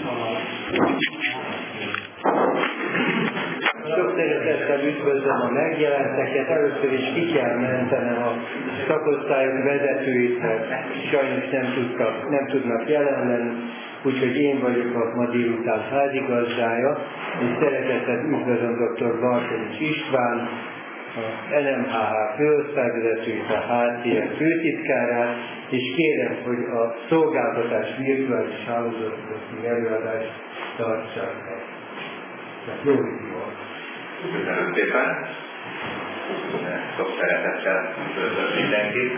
Sok szeretettel üdvözlöm a megjelenteket. Először is ki kell mentenem a szakosztályok vezetőit, mert sajnos nem tudnak jelen lenni, úgyhogy én vagyok a ma délután házigazdája, és szeretettel üdvözlöm dr. Bartonics István, a NMHH főosztályvezetőjét, a HCF főtitkárát, és kérem, hogy a szolgáltatás virtuális hálózatokról előadást tartsák meg. Jó videó! Köszönöm szépen! Sok szeretettel üdvözlöm mindenkit!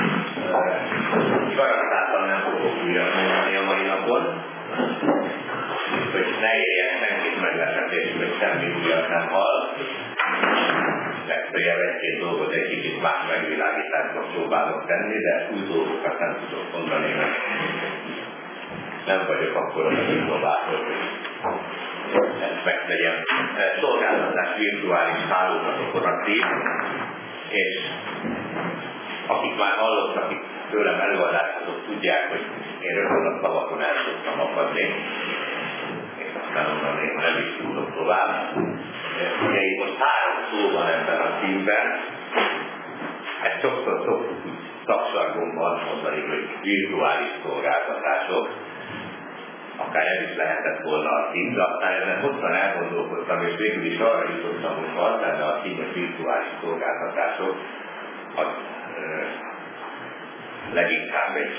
Garantáltan nem fogok újra mondani a mai napon, hogy ne érjen senkit meglepetésül, hogy semmi újat nem hall. Legfeljebb egy-két dolgot egy kicsit más megvilágításban próbálok tenni, de új dolgokat nem tudok mondani, mert nem vagyok akkor az innovátor, hogy ezt megtegyem. Szolgáltatás virtuális hálózatokon aktív, és akik már hallottak itt tőlem előadást, azok tudják, hogy én rögtön a szavakon el szoktam akadni, és aztán onnan én nem is tudok tovább. Ugye itt most 3 szó van ebben a címben, ezt sokszor szoktuk úgy szakszargomban mondani, hogy virtuális szolgáltatások, akár ez is lehetett volna a cím, de aztán ezen hosszan elgondolkodtam, és végül is arra jutottam, hogy ha az lenne a cím, hogy virtuális szolgáltatások, az leginkább egy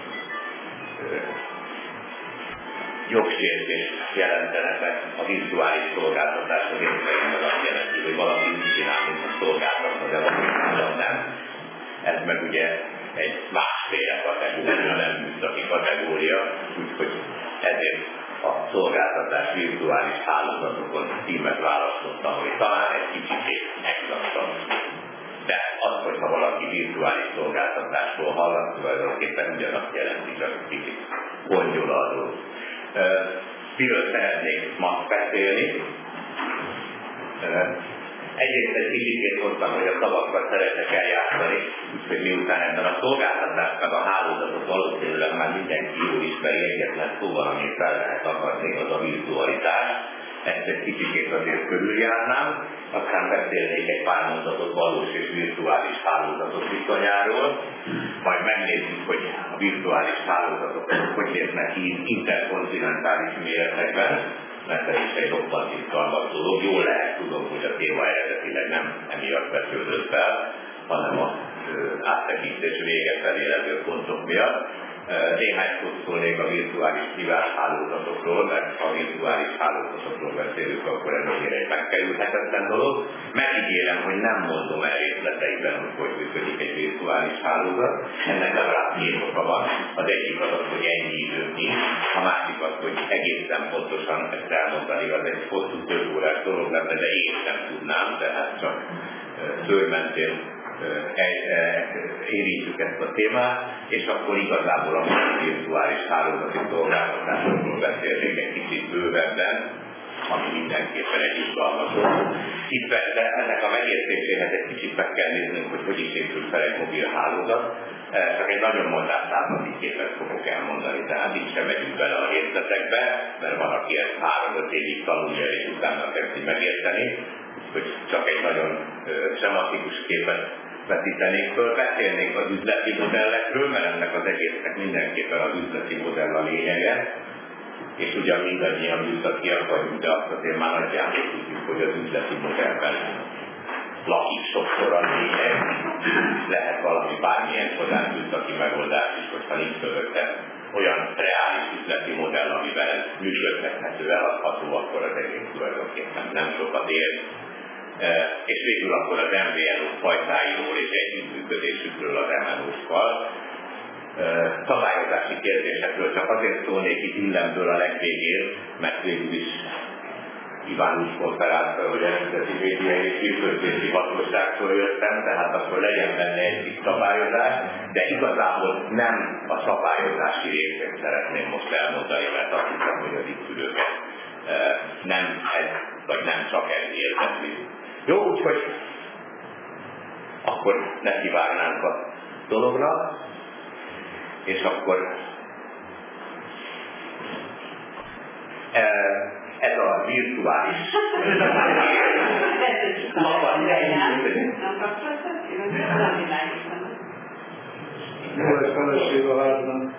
jogsértést jelentenek a virtuális szolgáltatások értelemben azt jelenti, hogy valaki úgy csinál, mint a szolgáltató, de valójában nem. Ez meg ugye egy másféle kategória, nem műszaki kategória, úgyhogy ezért a szolgáltatás virtuális hálózatokon címet választottam, hogy talán egy kicsit exaktabb. De az, hogyha valaki virtuális szolgáltatásról hall, tulajdonképpen ugyanazt jelenti, csak kicsit kongyolazó. Miről szeretnék ma beszélni? Egyrészt egy kicsit mondtam, hogy a szavakat szeretek eljátszani, úgyhogy miután ebben a szolgáltatás meg a hálózatot valószínűleg már mindenki jól ismeri, egyetlen szóval, amit fel lehet akadni, az a virtualitás. Ezt egy kicsit azért körüljárnám, aztán beszélnék egy pár mondatot valós és virtuális hálózatok viszonyáról, majd megnézzük, hogy a virtuális hálózatok hogy lépnek ki interkontinentális méretekben, mert ez is egy roppant izgalmas dolog. Jól lehet, tudom, hogy a téma eredetileg nem emiatt vetődött fel, hanem az áttekintés vége felé levő pontok miatt. Néhány szót szólnék a virtuális privát hálózatokról, mert ha a virtuális hálózatokról beszélünk, akkor ez azért egy megkerülhetetlen dolog. Megígérem, hogy nem mondom el részleteiben, hogy működik egy virtuális hálózat. Ennek legalább 2 oka van. Az egyik az, hogy ennyi időm nincs, a másik az, hogy egészen pontosan ezt elmondani, az egy hosszú több órás dolog lenne, de én sem tudnám, tehát csak szőrmentén érintjük ezt a témát, és akkor igazából a virtuális hálózati szolgáltatásokról beszélnék egy kicsit bővebben, ami mindenképpen egy izgalmas dolog. Itt persze ennek a megértéséhez egy kicsit meg kell néznünk, hogy is épül fel egy mobil hálózat. Csak egy nagyon mondásszámlati képet fogok elmondani, tehát így sem megyünk bele a részletekbe, mert van, aki ezt 3-5 évig tanulja, és utána kezdi megérteni, hogy csak egy nagyon sematikus képet vetítenék föl, beszélnék az üzleti modellekről, mert ennek az egésznek mindenképpen az üzleti modell a lényege, és ugyan mindannyian műszakiak vagyunk, de azt azért már nagyjából tudjuk, hogy az üzleti modellben lakik sokszor a lényeg, lehet valami bármilyen csodás műszaki megoldás is, hogyha nincs mögötte olyan reális üzleti modell, amiben ez működhethető, eladható, akkor az egész tulajdonképpen nem sokat ér. És végül akkor az MVNO fajtáiról és együttműködésükről az MNO-kkal. Szabályozási kérdésekről csak azért szólnék itt illemből a legvégén, mert végül is Iván úgy konferálta, hogy a Nemzeti Médiai és Hírközlési Hatóságtól jöttem, tehát akkor legyen benne egy kis szabályozás, de igazából nem a szabályozási részét szeretném most elmondani, mert azt hiszem, hogy az itt ülőket nem ez, vagy nem csak ez érdekli. Jó, úgyhogy akkor nekivágnánk a dolognak, és akkor Ez a virtuális Jó, egy feleség a házban.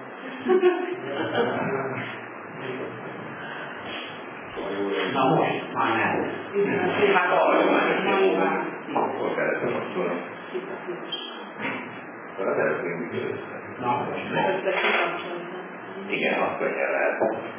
Na most, már nem. Hát arra már jó. Akkor szeretem azt mondani. Az előbb én működöztem. Na most. Igen, azt könnyen lehet.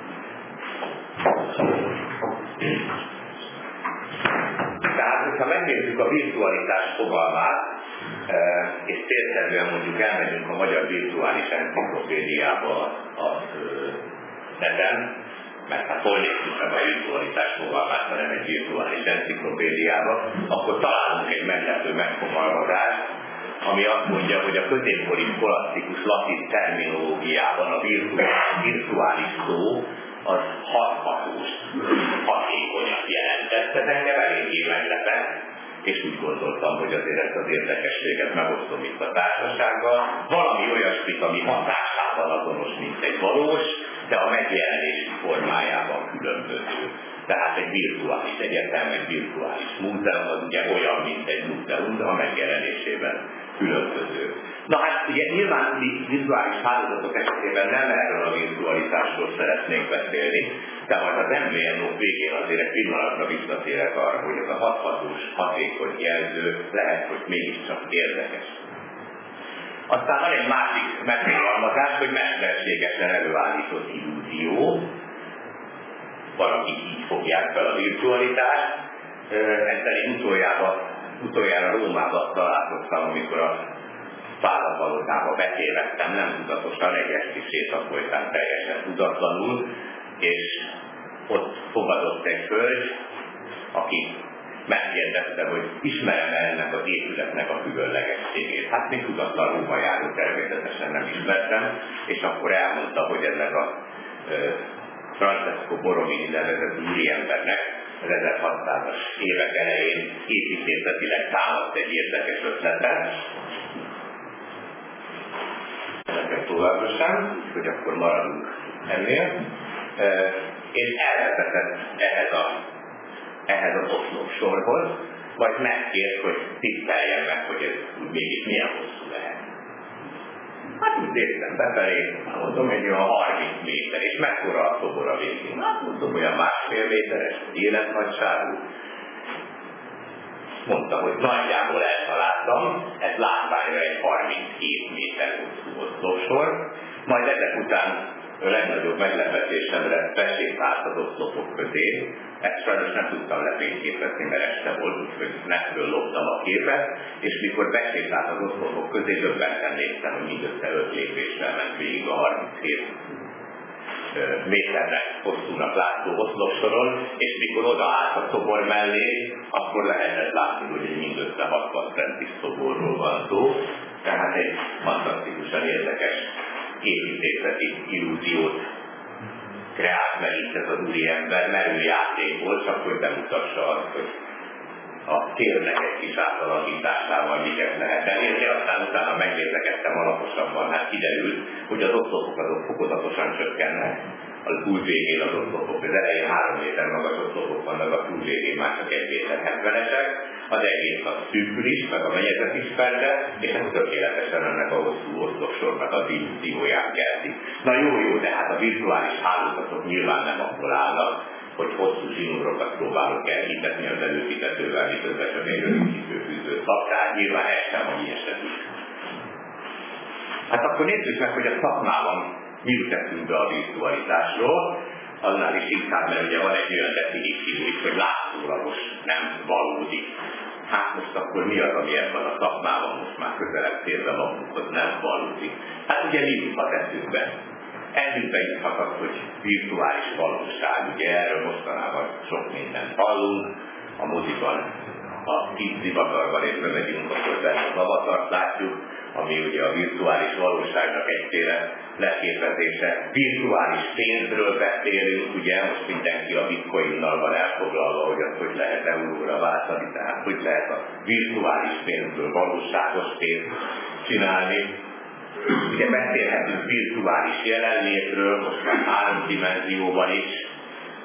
Tehát, hogyha megnézzük a virtualitás fogalmát, és célszerűen mondjuk elmegyünk a Magyar Virtuális Enciklopédiába a neten, mert hát hol nézzük meg a virtualitás fogalmát, hanem egy virtuális enciklopédiába, akkor találunk egy meglepő megfogalmazást, ami azt mondja, hogy a középkori kolasztikus latin terminológiában a virtuális szó az hathatós, hatékonyak jelentett. Ez engem eléggé meglepett, és úgy gondoltam, hogy azért ezt az érdekességet megosztom itt a társasággal. Valami olyasmit, ami hatásában azonos, mint egy valós, de a megjelenési formájában különböző. Tehát egy virtuális egyetem, egy virtuális múzeum, az ugye olyan, mint egy múzeum, de a megjelenésében különböző. Na hát ugye nyilván virtuális hálózatok esetében nem erről a virtualitásról szeretnék beszélni, de majd az MVNO végén azért egy pillanatra visszatérek arra, hogy ez a hathatós, hatékony jelző lehet, hogy mégiscsak érdekes. Aztán van egy másik megfogalmazás, hogy mesterségesen előállított illúzió. Valaki így fogják fel a virtualitást. Ezzel én utoljára Rómában találkoztam, amikor a Pálapalotába betévedtem, nem tudatosan, egy esti séta folytán teljesen tudatlanul, és ott fogadott egy hölgy, aki megkérdezte, hogy ismerem-e ennek az épületnek a különlegességét. Hát még tudatlanul Róma járó, természetesen nem ismertem, és akkor elmondta, hogy ennek a Francesco Borromini nevezett úriembernek az 1600-as évek elején építészetileg támadt egy érdekes ötlete. Ezeket továbbosan, hogy akkor maradunk ennél. És elvezetett ehhez az oszlopsorhoz, vagy megkért, hogy tiszteljen meg, hogy ez mégis milyen hosszú lehet. Hát úgy néztem befelé, mondom, hogy olyan 30 méter, és mekkora a szobor a végén. Hát mondom, olyan 1,5 méteres, életnagyságú. Mondta, hogy nagyjából eltaláltam, ez látványra egy 32 méter hosszú oszlopsor, majd ezek után a legnagyobb meglepetésemre besétált az oszlopok közé. Ezt sajnos nem tudtam lefényképezni, mert este volt, úgyhogy netről loptam a képet, és mikor besétált az oszlopok közé, döbbenten néztem, hogy mindössze 5 lépéssel ment végig a 37 méternek hosszúnak látszó oszlopsoron, és mikor odaállt a szobor mellé, akkor lehetett látni, hogy egy mindössze 60 centis szoborról van szó, tehát egy fantasztikusan érdekes építészeti illúziót kreált meg itt ez az úriember, mert ő játék volt, csak hogy bemutassa azt, hogy a térnek egy kis átalakításával miket lehet elérni, aztán utána megnézekedtem alaposabban, hát kiderült, hogy az oszlopok azok fokozatosan csökkennek, az túl végén az oszlopok, az elején 3 méter magas oszlopok vannak, a túl végén már csak 1 méter 70-esek, az egész az szűkül is, meg a menyezet is felde, és ez tökéletesen ennek a hosszú oszlopsornak az illúzióját kelti. Na jó, de hát a virtuális hálózatok nyilván nem akkor állnak, hogy hosszú zsinórokat próbálok elhitetni az előfizetővel, miközben csak egy rövidítőfűzőt kap, tehát nyilván ez sem a mi esetünk. Hát akkor nézzük meg, hogy a szakmában mi jut eszünkbe a virtualitásról, annál is inkább, mert ugye van egy olyan definíció is, hogy látszólagos, nem valódi. Hát most akkor mi az, ami ebben a szakmában most már közelebb térve magunkhoz nem valódi? Hát ugye mi juthat eszünkbe? Eszünkbe juthat az, hogy virtuális valóság, ugye erről mostanában sok mindent hallunk, a moziban, a kis zivatarban és bemegyünk, akkor benne az avatart látjuk, ami ugye a virtuális valóságnak egyféle leképezése. Virtuális pénzről beszélünk, ugye most mindenki a bitcoinnal van elfoglalva, hogy azt hogy lehet euróra váltani, tehát hogy lehet a virtuális pénzből valóságos pénzt csinálni. Ugye beszélhetünk virtuális jelenlétről, most már 3 dimenzióban is,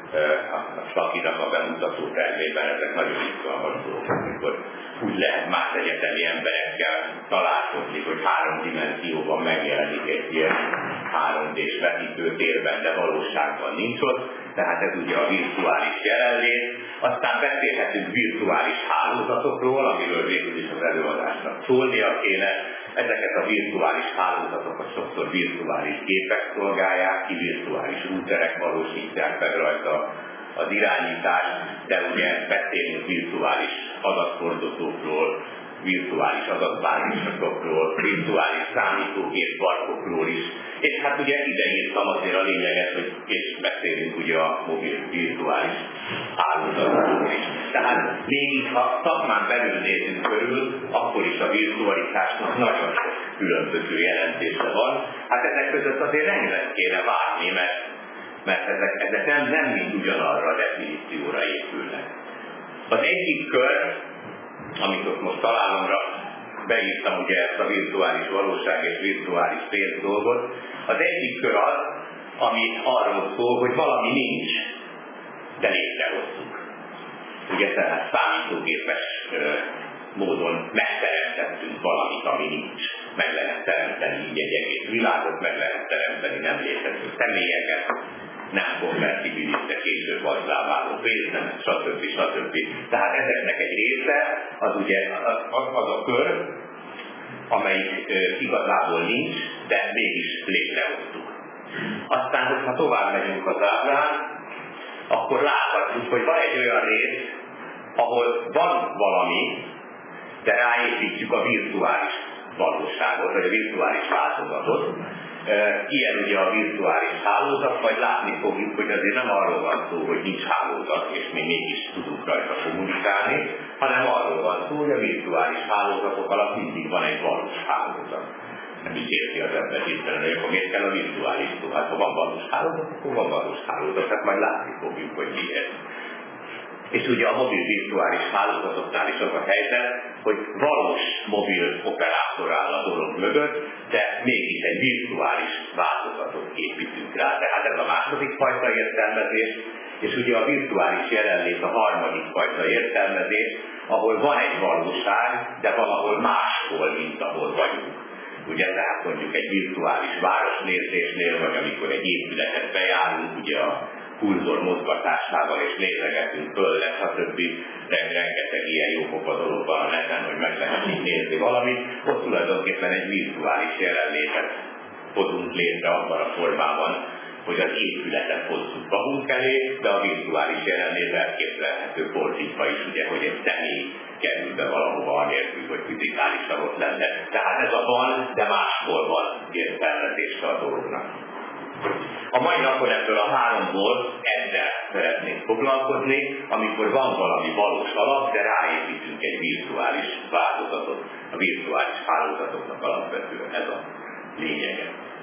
a Slakinak a bemutató termében ezek nagyon izgalmas dolgok, amikor úgy lehet más egyetemi emberekkel találkozni, hogy 3 dimenzióban megjelenik egy ilyen 3D-s vetítőtérben, de valóságban nincs ott, tehát ez ugye a virtuális jelenlét. Aztán beszélhetünk virtuális hálózatokról, amiről végül is az előadásnak szólnia kéne. Ezeket a virtuális hálózatokat sokszor virtuális gépek szolgálják ki, virtuális routerek valósítják meg rajta az irányítást, de ugye beszélünk virtuális adathordozókról, virtuális adatbázisokról, virtuális számítógép parkokról is. És hát ugye ide írtam azért a lényeget, hogy és beszélünk ugye a mobil virtuális hálózatokról is. Tehát még ha szakmán belül nézünk körül, akkor is a virtualitásnak nagyon sok különböző jelentése van. Hát ezek között azért rengeteg kéne várni, mert ezek nem mind ugyanarra a definícióra épülnek. Az egyik kör, amit most találomra beírtam ugye ezt a virtuális valóság és virtuális pénz dolgot, az egyik kör az, ami arról szól, hogy valami nincs, de létrehoztuk. Ugye tehát számítógépes módon megteremtettünk valamit, ami nincs. Meg lehet teremteni így egy egész világot, meg lehet teremteni nem létező személyeket, nem konvertibilis, de később azzá váló pénznemet, stb. Tehát ezeknek egy része az ugye az a kör, amelyik igazából nincs, de mégis létrehoztuk. Aztán, hogyha tovább megyünk az ábrán, akkor láthatjuk, hogy van egy olyan rész, ahol van valami, de ráépítjük a virtuális valóságot, vagy a virtuális változatot. Ilyen ugye a virtuális hálózat, vagy látni fogjuk, hogy azért nem arról van szó, hogy nincs hálózat, és mi mégis tudunk rajta kommunikálni, hanem arról van szó, hogy a virtuális hálózatok alatt mindig van egy valós hálózat. Nem is érti az ember hirtelen, hogy akkor miért kell a virtuális szó. Hát ha van valós hálózat, akkor van valós hálózat, tehát majd látni fogjuk, hogy miért. És ugye a mobil virtuális hálózatoknál is az a helyzet, hogy valós mobil operátor áll a dolog mögött, de mégis egy virtuális változatot építünk rá. Tehát ez a második fajta értelmezés, és ugye a virtuális jelenlét a harmadik fajta értelmezés, ahol van egy valóság, de valahol máshol, mint ahol vagyunk. Ugye tehát mondjuk egy virtuális városnézésnél, vagy amikor egy épületet bejárunk, ugye a kurzor mozgatásával és nézegetünk föl, stb. Rengeteg ilyen jópofa dolog van a neten, hogy meg lehet így nézni valamit, ott tulajdonképpen egy virtuális jelenlétet hozunk létre abban a formában, hogy az épületet hozzuk magunk elé, de a virtuális jelenlét elképzelhető fordítva is, ugye, hogy egy személy kerül be valahova anélkül, hogy fizikálisan ott lenne. Tehát ez a van, de máshol van értelmezése a dolognak. A mai napon ebből a háromból ezzel szeretnénk foglalkozni, amikor van valami valós alap, de ráépítünk egy virtuális változatot. A virtuális hálózatoknak alapvetően ez a lényege.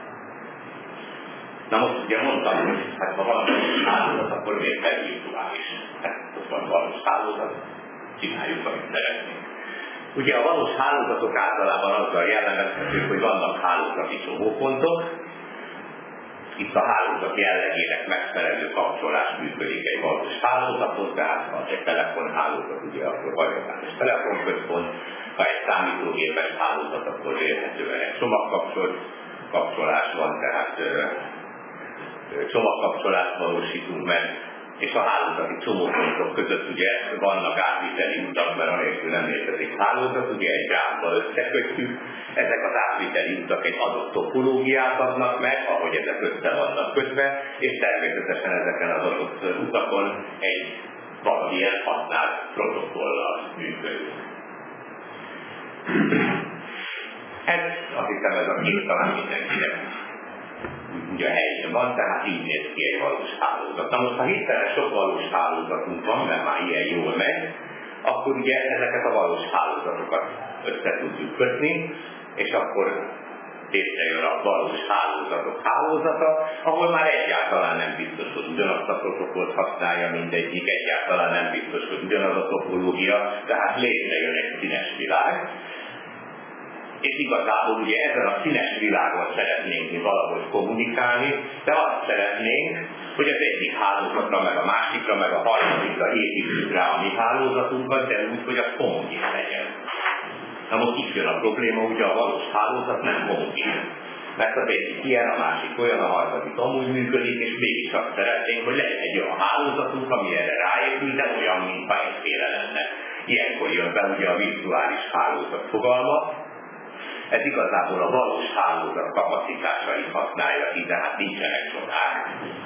Na most ugye mondtam, hogy hát ha valami hálózat, akkor miért kell virtuális? Hát ott van valós hálózat, csináljuk, amit szeretnénk. Ugye a valós hálózatok általában azzal jellemezhetők, hogy vannak hálózati csomópontok. Itt a hálózat jellegének megfelelő kapcsolás működik egy valós hálózaton, tehát ha egy telefonhálózat, ugye akkor hagyományos telefonközpont, ha egy számítógépes hálózat, akkor érhetően egy csomagkapcsolás van, tehát csomagkapcsolást valósítunk meg, és a hálózati csomópontok között ugye vannak átviteli utak, mert anélkül nem létezik hálózat, ugye egy rámba összekötjük, ezek az átviteli utak egy adott topológiát adnak meg, ahogy ezek össze vannak kötve, és természetesen ezeken az adott utakon egy valamilyen használt protokollal működünk. Ez azt hiszem ez a kép talán mindenkinek ugye helyén van, tehát így néz ki egy valós hálózat. Na most, ha hirtelen sok valós hálózatunk van, mert már ilyen jól megy, akkor ugye ezeket a valós hálózatokat össze tudjuk kötni, és akkor létrejön a valós hálózatok hálózata, ahol már egyáltalán nem biztos, hogy ugyanazt a protokollt használja mindegyik, egyáltalán nem biztos, hogy ugyanaz a topológia, tehát létrejön egy színes világ. és igazából ugye ezen a színes világon szeretnénk mi valahogy kommunikálni, de azt szeretnénk, hogy az egyik hálózatra, meg a másikra, meg a harmadikra építsük rá a mi hálózatunkat, de úgy, hogy az homogén legyen. Na most itt jön a probléma, ugye a valós hálózat nem homogén. Mert az egyik ilyen, a másik olyan, a harmadik amúgy működik, és mégis azt szeretnénk, hogy legyen egy olyan hálózatunk, ami erre ráépül, de olyan, mintha egyféle lenne. Ilyenkor jön be ugye a virtuális hálózat fogalma. Ez igazából a valós hálózat kapacitásait használja ki, de hát nincsenek csodák.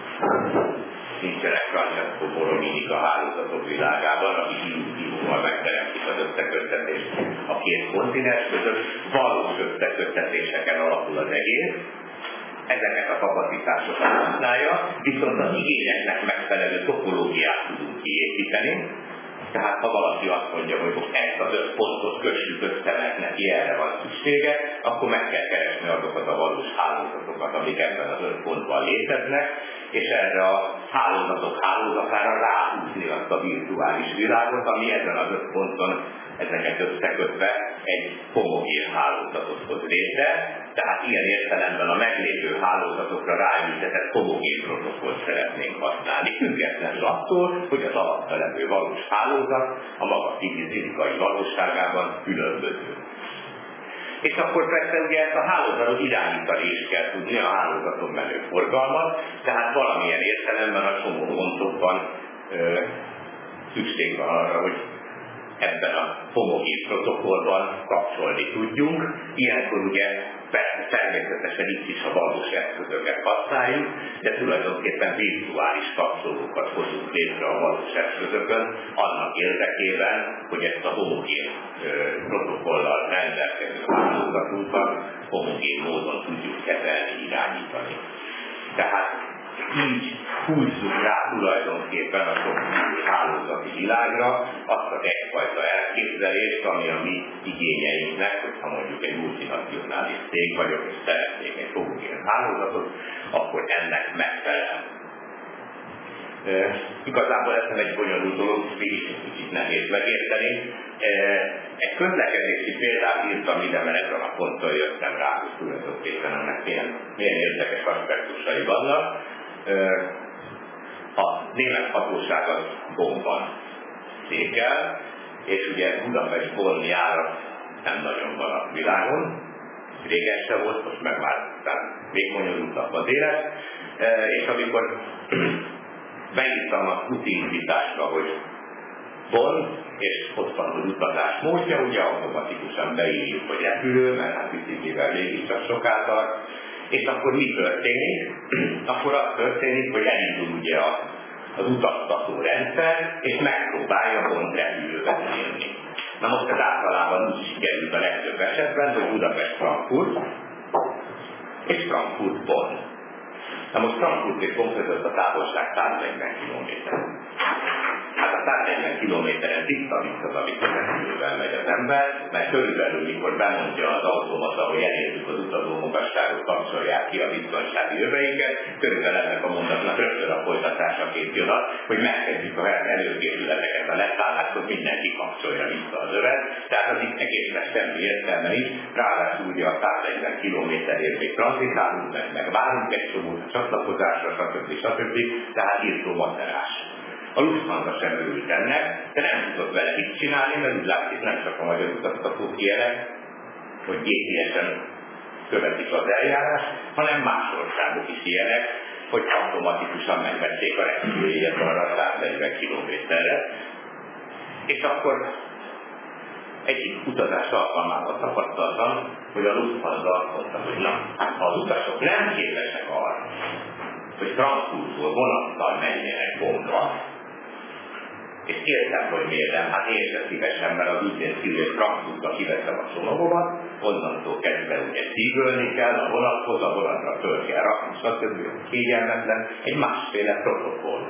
Nincsenek Francesco Borromini a hálózatok világában, aki hívóval megteremtik az összeköttetést a két kontinens között. Valós összeköttetéseken alapul az egész. Ezeket a kapacitásokat használja, viszont az igényeknek megfelelő topológiát tudunk kiépíteni. Tehát ha valaki azt mondja, hogy most ezt az 5 pontot kössük össze, mert neki erre van szüksége, akkor meg kell keresni azokat a valós hálózatokat, amik ebben az 5 pontban léteznek, és erre a hálózatok hálózatára ráhúzni azt a virtuális világot, ami ezen az 5 ponton ezeket összekötve egy homogén hálózatot hoz létre, tehát ilyen értelemben a meglévő hálózatokra ráültetett homogén protokollt szeretnénk használni, függetlenül attól, hogy az alatta levő valós hálózat a maga fizikai valóságában különböző. És akkor persze ugye ezt a hálózatot irányítani is kell tudni, a hálózaton menő forgalmat, tehát valamilyen értelemben a csomó pontokban szükség van arra, hogy ebben a homogén protokollban kapcsolni tudjunk. Ilyenkor ugye persze természetesen itt is a valós eszközöket használjuk, de tulajdonképpen virtuális kapcsolókat hozunk létre a valós eszközökön, annak érdekében, hogy ezt a homogén protokollal rendelkező hálózatunkat homogén módon tudjuk kezelni, irányítani. Tehát így húzzuk rá tulajdonképpen a sok hálózati világra azt az egyfajta elképzelést, ami a mi igényeinknek, hogyha mondjuk egy multinacionális cég vagyok, és szeretnék egy homogén hálózatot, akkor ennek megfelel. Igazából ez nem egy bonyolult dolog, mégis egy kicsit nehéz megérteni. Egy közlekedési példát írtam ide, mert ezen a ponton jöttem rá, hogy tulajdonképpen ennek milyen érdekes aspektusai vannak. A német hatóság az Bonnban székel, és ugye Budapest-Bonn járat nem nagyon van a világon, régen se volt, most meg már még bonyolultabb az élet, és amikor beírtam a úti indításra, hogy Bonn, és ott van az utazás módja, ugye automatikusan beírjuk, hogy repülő, mert hát biciklivel mégiscsak soká tart, és akkor mi történik? Akkor az történik, hogy elindul ugye az utaztató rendszer, és megpróbálja Bonn repülővel érni. Na most ez általában úgy sikerült a legtöbb esetben, hogy Budapest-Frankfurt, és Frankfurt-Bonn. Na most Frankfurt és Bonn között a távolság 140 km. Hát a 140 kilométeren vissza-vissza, amikor repülővel megy az ember, mert körülbelül, mikor bemondja az automata, hogy elértük az utazó magasságot, kapcsolják ki a biztonsági öveiket, körülbelül ennek a mondatnak rögtön a folytatásaként jön az, hogy megkezdjük a előkészületeket a leszálláskor, mindenki kapcsolja vissza az övet, tehát az itt egésznek semmi értelme nincs, ráadásul ugye a 140 kilométerért még tranzitálunk, meg várunk egy csomót a csatlakozásra, stb. Tehát írtó macerás. A Lufthansa sem örült ennek, de nem tudott vele mit csinálni, mert úgy látszik, nem csak a magyar utaztatók ilyenek, hogy GPS-en követik az eljárás, hanem más országok is ilyenek, hogy automatikusan megvették a repülőjét arra a 140 kilométerre. És akkor egyik utazás alkalmával tapasztaltam, hogy a Lufthansa azt mondta, hogy na, hát ha az utasok nem képesek arra, hogy Frankfurtból vonattal menjenek Bonnra, és értem, hogy miért nem, hát én sem szívesen, mert az úgy néz ki, hogy Frankfurtba kiveszem a csomagomat, onnantól kezdve ugye szívölni kell a vonathoz, a vonatra föl kell rakni, stb. Kényelmetlen, egy másféle protokoll.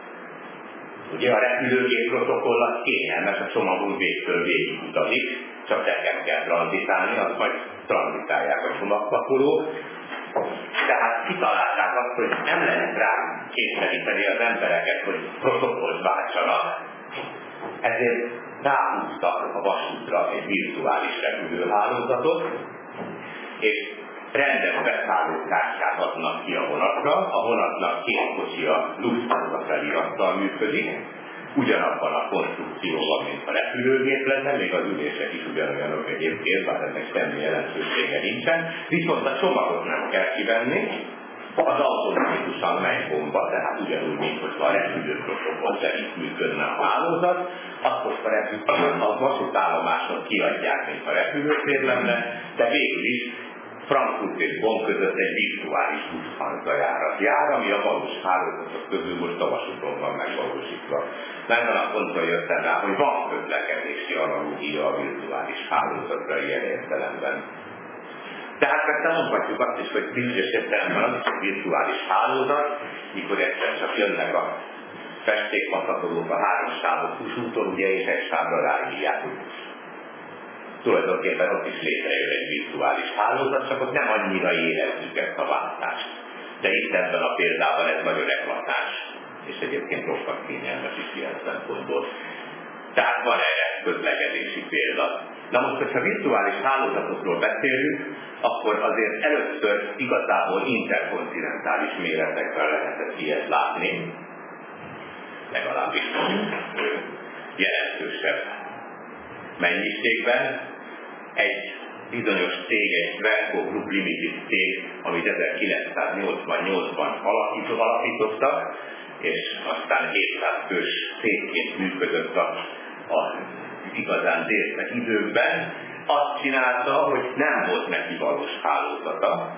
Ugye a repülőgép protokoll az kényelmes, a csomagunk végtől végig utazik, csak nekem kell tranzitálni, az majd tranzitálják a csomagpakolók. Tehát kitalálták azt, hogy nem lehet rá kényszeríteni az embereket, hogy protokollt váltsanak. Ezért ráhúztak a vasútra egy virtuális repülőhálózatot, és rendes beszállókártyát adnak ki a vonatra, a vonatnak két kocsi a Lufthansa felirattal működik, ugyanabban a konstrukcióban, mint a repülőgép lenne, még az ülések is ugyanolyanok egyébként, bár ennek semmi jelentősége nincsen, viszont a csomagot nem kell kivenni, az automatikusan megy bomba, tehát ugyanúgy, mint hogyha a repülőprotokol szerint működne a hálózat, akkor a vasútállomáson kiadják, mint a repülőtér lenne, de végül is Frankfurt és Bonn között egy virtuális Lufthansa járat jár, ami a valós hálózatok közül most a vasúton van megvalósítva. Ezen a ponton jöttem rá, hogy van közlekedési analógia a virtuális hálózatra ilyen értelemben. Tehát persze mondhatjuk azt is, hogy bizonyos értelemben az is egy virtuális hálózat, mikor egyszer csak jönnek a festékmaszatolók a 3 sávos húsúton, ugye, és egy sávra ráírják. Tulajdonképpen ott is létrejön egy virtuális hálózat, csak ott nem annyira érezzük ezt a váltást. De itt ebben a példában ez nagyon eklatáns, és egyébként roppant kényelmes is ilyen szempontból. Tehát van erre közlekedési példa. Na most, hogyha virtuális hálózatokról beszélünk, akkor azért először igazából interkontinentális méretekben lehetett ilyet látni, legalábbis jelentősebb mennyiségben. Egy bizonyos cég, egy Verco Group Limited cég, amit 1988-ban alapítottak, és aztán 700 fős cégként működött a igazán délszeg időkben, azt csinálta, hogy nem volt neki valós hálózata,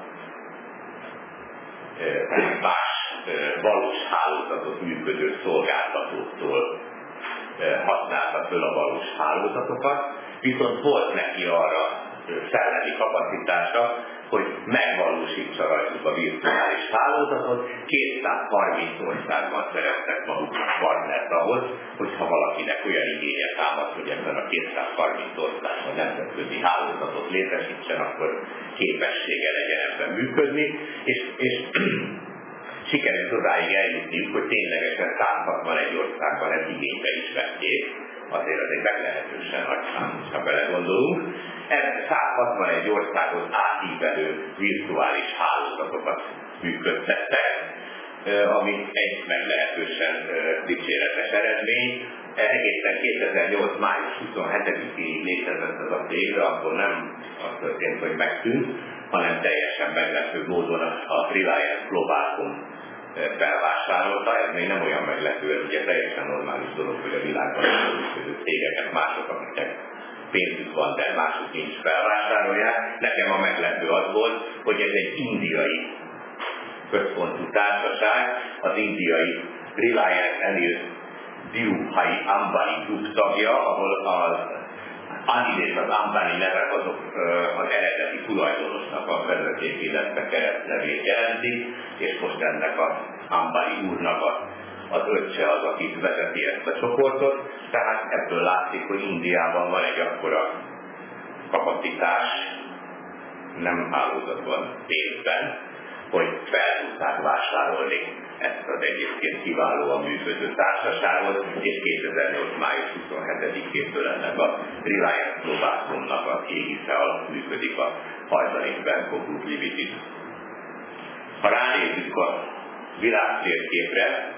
más valós hálózatot működő szolgáltatóktól használta föl a valós hálózatokat, viszont volt neki arra szellemi kapacitása, hogy megvalósítsa rajtuk a virtuális hálózatot. 230 országban szereztek maguknak partnert ahhoz, hogyha valakinek olyan igénye támad, hogy ebben a 230 országban nemzetközi hálózatot létesítsen, akkor képessége legyen ebben működni, és sikerült odáig eljutniuk, hogy ténylegesen 161 országban ez igénybe is vették. Azért az egy meglehetősen nagy szám, ha belegondolunk. Ez 161 országot átívelő virtuális hálózatokat működtettek, ami egy meglehetősen dicséretes eredmény. Egészen 2008. május 27-ig létezett ez a cég, de akkor nem az történt, hogy megtűnt, hanem teljesen meglepő módon a Reliance Global.com felvásárolta. Ez még nem olyan meglepő, ez ugye teljesen normális dolog, hogy a világban működő cégeket mások, akiknek pénzük van, de mások nincs, felvásárolják. Nekem a meglepő az volt, hogy ez egy indiai központú társaság, az indiai Reliance Anil Dhirubhai Ambani Group tagja, ahol az Anil és az Ambani nevek azok az eredeti tulajdonosnak a vezeték, illetve keresztnevét jelentik, és most ennek az Ambani úrnak az öccse az, aki vezeti ezt a csoportot. Tehát ebből látszik, hogy Indiában van egy akkora kapacitás, nem hálózatban, pénzben, hogy fel tudták vásárolni ezt az egyébként kiválóan működő társaságot, és 2008. május 27-től ennek a Reliance Global.com-nak a égisze alatt működik a hajzanik Verco Group Limited. Ha ránézzük a világtérképre,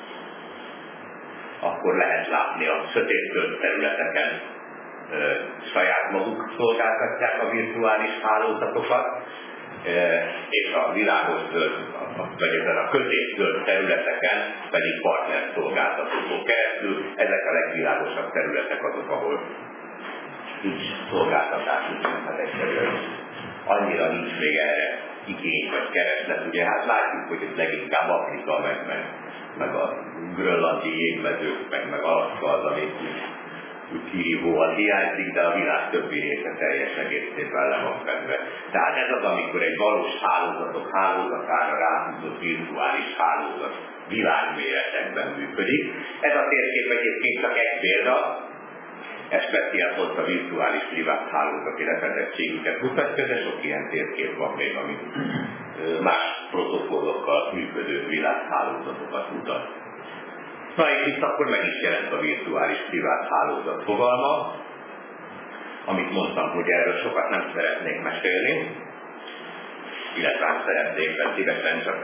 akkor lehet látni a sötétzöld területeken saját maguk szolgáltatják a virtuális hálózatokat, és a világos zöld, vagy ezen a középzöld területeken pedig partnerszolgáltatókon keresztül. Ezek a legvilágosabb területek azok, ahol nincs szolgáltatás, hát egyszerűen annyira nincs még erre igény vagy kereslet. Ugye hát látjuk, hogy ez leginkább Afrika, meg a grönlandi jégmezők, meg Alaszka az, ami úgy kirívóan hiányzik, de a világ többi része teljes egészében le van fedve. Tehát ez az, amikor egy valós hálózatok hálózatára ráhúzott virtuális hálózat világméretekben működik. Ez a térkép egyébként csak egy példa, ez speciáltott a virtuális privát hálózati lefedettségüket mutatja, de sok ilyen térkép van még, ami más protokollokkal működő világhálózatokat mutat. Na és itt akkor meg is jelent a virtuális privát hálózat fogalma, amit mondtam, hogy erről sokat nem szeretnék mesélni, illetve szeretnék, mert szívesen csak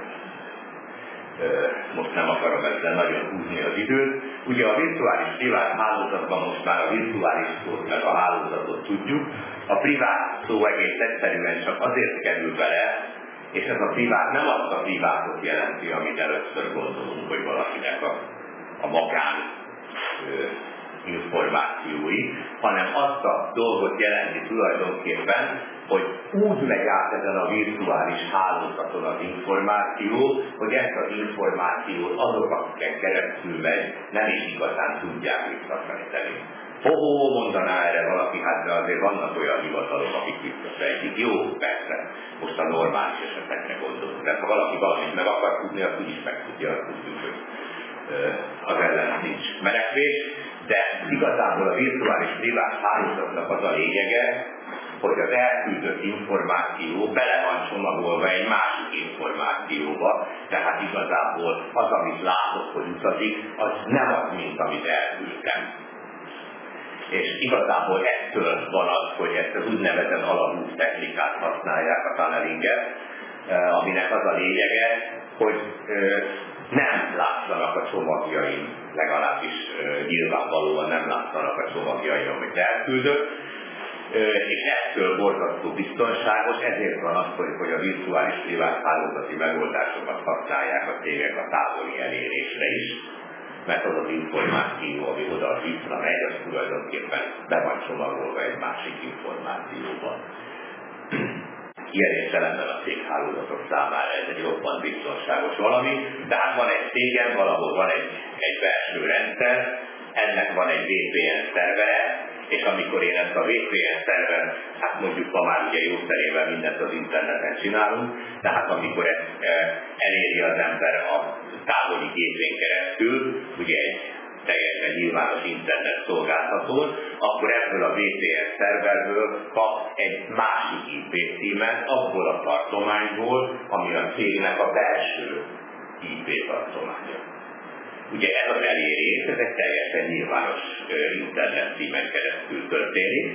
most nem akarom ezzel nagyon húzni az időt. Ugye a virtuális privát hálózatban most már a virtuális szót meg a hálózatot tudjuk. A privát szó egész egyszerűen csak azért kerül bele, és ez a privát nem azt a privátot jelenti, amit először gondolunk, hogy valakinek a magán információi, hanem azt a dolgot jelenti tulajdonképpen, hogy úgy megy át ezen a virtuális hálózaton az információ, hogy ezt az információt azok, akiken keresztül megy, nem is igazán tudják visszafejteni. Mondaná erre valaki, hát de azért vannak olyan hivatalok, akik visszafejtik. Jó, persze, most a normális esetekre gondolunk. De ha valaki valamit meg akar tudni, azt úgyis meg tudja, azt tudjuk, hogy az ellen nincs menekvés, de igazából a virtuális privát hálózatnak az a lényege, hogy az elküldött információ bele van csomagolva egy másik információba, tehát igazából az, amit látok, hogy utazik, az nem az, mint amit elküldtem. És igazából ettől van az, hogy ezt az úgynevezett alapú technikát használják, a tunnelinget, aminek az a lényege, hogy nem látszanak a csomagjaim, legalábbis nyilvánvalóan nem látszanak a csomagjaim, amit elküldök, és ettől borzasztó biztonságos, ezért van az, hogy a virtuális privát hálózati megoldásokat használják a cégek a távoli elérésre is, mert az az információ, ami oda-vissza megy, az tulajdonképpen be van csomagolva egy másik információban. Ilyen értelemben a céghálózatok számára ez egy roppant biztonságos valami, tehát van egy cégem, valahol van egy belső rendszer, ennek van egy VPN szervere, és amikor én ezt a VPN szervert, hát mondjuk ma már ugye jó szerével mindent az interneten csinálunk, tehát amikor ezt eléri az ember a távoli gépén keresztül, ugye egy teljesen nyilvános internet szolgáltatón, akkor ebből a VPN szerverből kap egy másik IP címet abból a tartományból, ami a cégnek a belső IP tartománya. Ugye ez az elérés, ez egy teljesen nyilvános internet címen keresztül történik,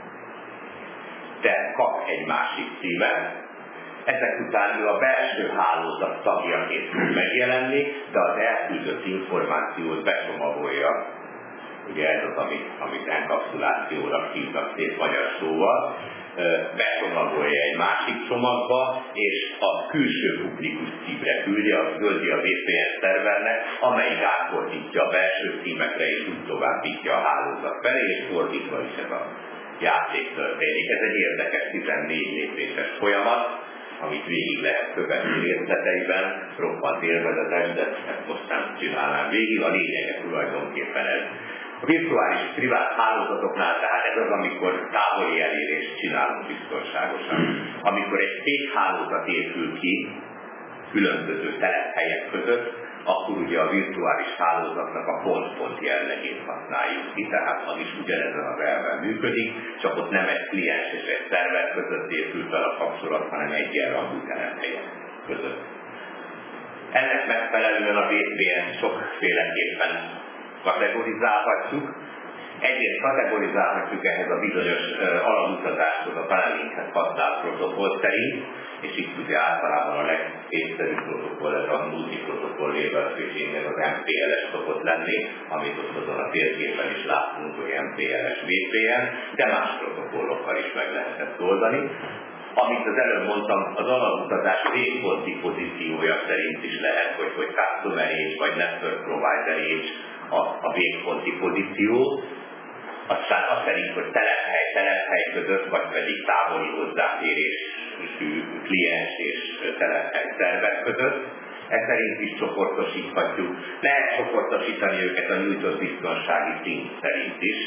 de kap egy másik címet, ezek után ő a belső hálózat tagjaként tud megjelenni, de az elküldött információt becsomagolja. Ugye ez az, amit enkapszulációra hívnak szép magyar szóval, becsomagolja egy másik csomagba, és a külső publikus címre küldi a VPN szervernek, amelyik átfordítja a belső címekre, és úgy továbbítja a hálózat felé, és fordítva is ez a játék történik. Ez egy érdekes 14 lépéses folyamat, amit végig lehet követni részleteiben, roppant élvezetes, de ezt most nem csinálnám végig, a lényege tulajdonképpen ez. A virtuális privát hálózatoknál tehát ez az, amikor távoli elérést csinálunk biztonságosan. Amikor egy céghálózat épül ki különböző telephelyek között, akkor ugye a virtuális hálózatnak a pont-pont jellegét használjuk ki, tehát az is ugyanezen az elven működik, csak ott nem egy kliens és egy szerver között épül fel a kapcsolat, hanem egyenrangú telephelyek között. Ennek megfelelően a VPN sokféleképpen kategorizálhatjuk. Egyrészt kategorizálhatjuk ehhez a bizonyos alaputazáshoz, a tunnelinget használt protokoll szerint, és itt ugye általában a legkészszerűbb protokoll, ez a multiprotokoll label switching, az MPLS szokott lenni, amit ott azon a térképen is látunk, hogy MPLS VPN, de más protokollokkal is meg lehet ezt oldani. Amit az előbb mondtam, az alaputazás végponti pozíciója szerint is lehet, hogy customer age vagy network provider age a végponti pozíció, aztán az szerint, hogy telephely között, vagy pedig távoli hozzáférésű kliens és telephely szerver között. Ez szerint is csoportosíthatjuk. Lehet csoportosítani őket a nyújtott biztonsági szint szerint is,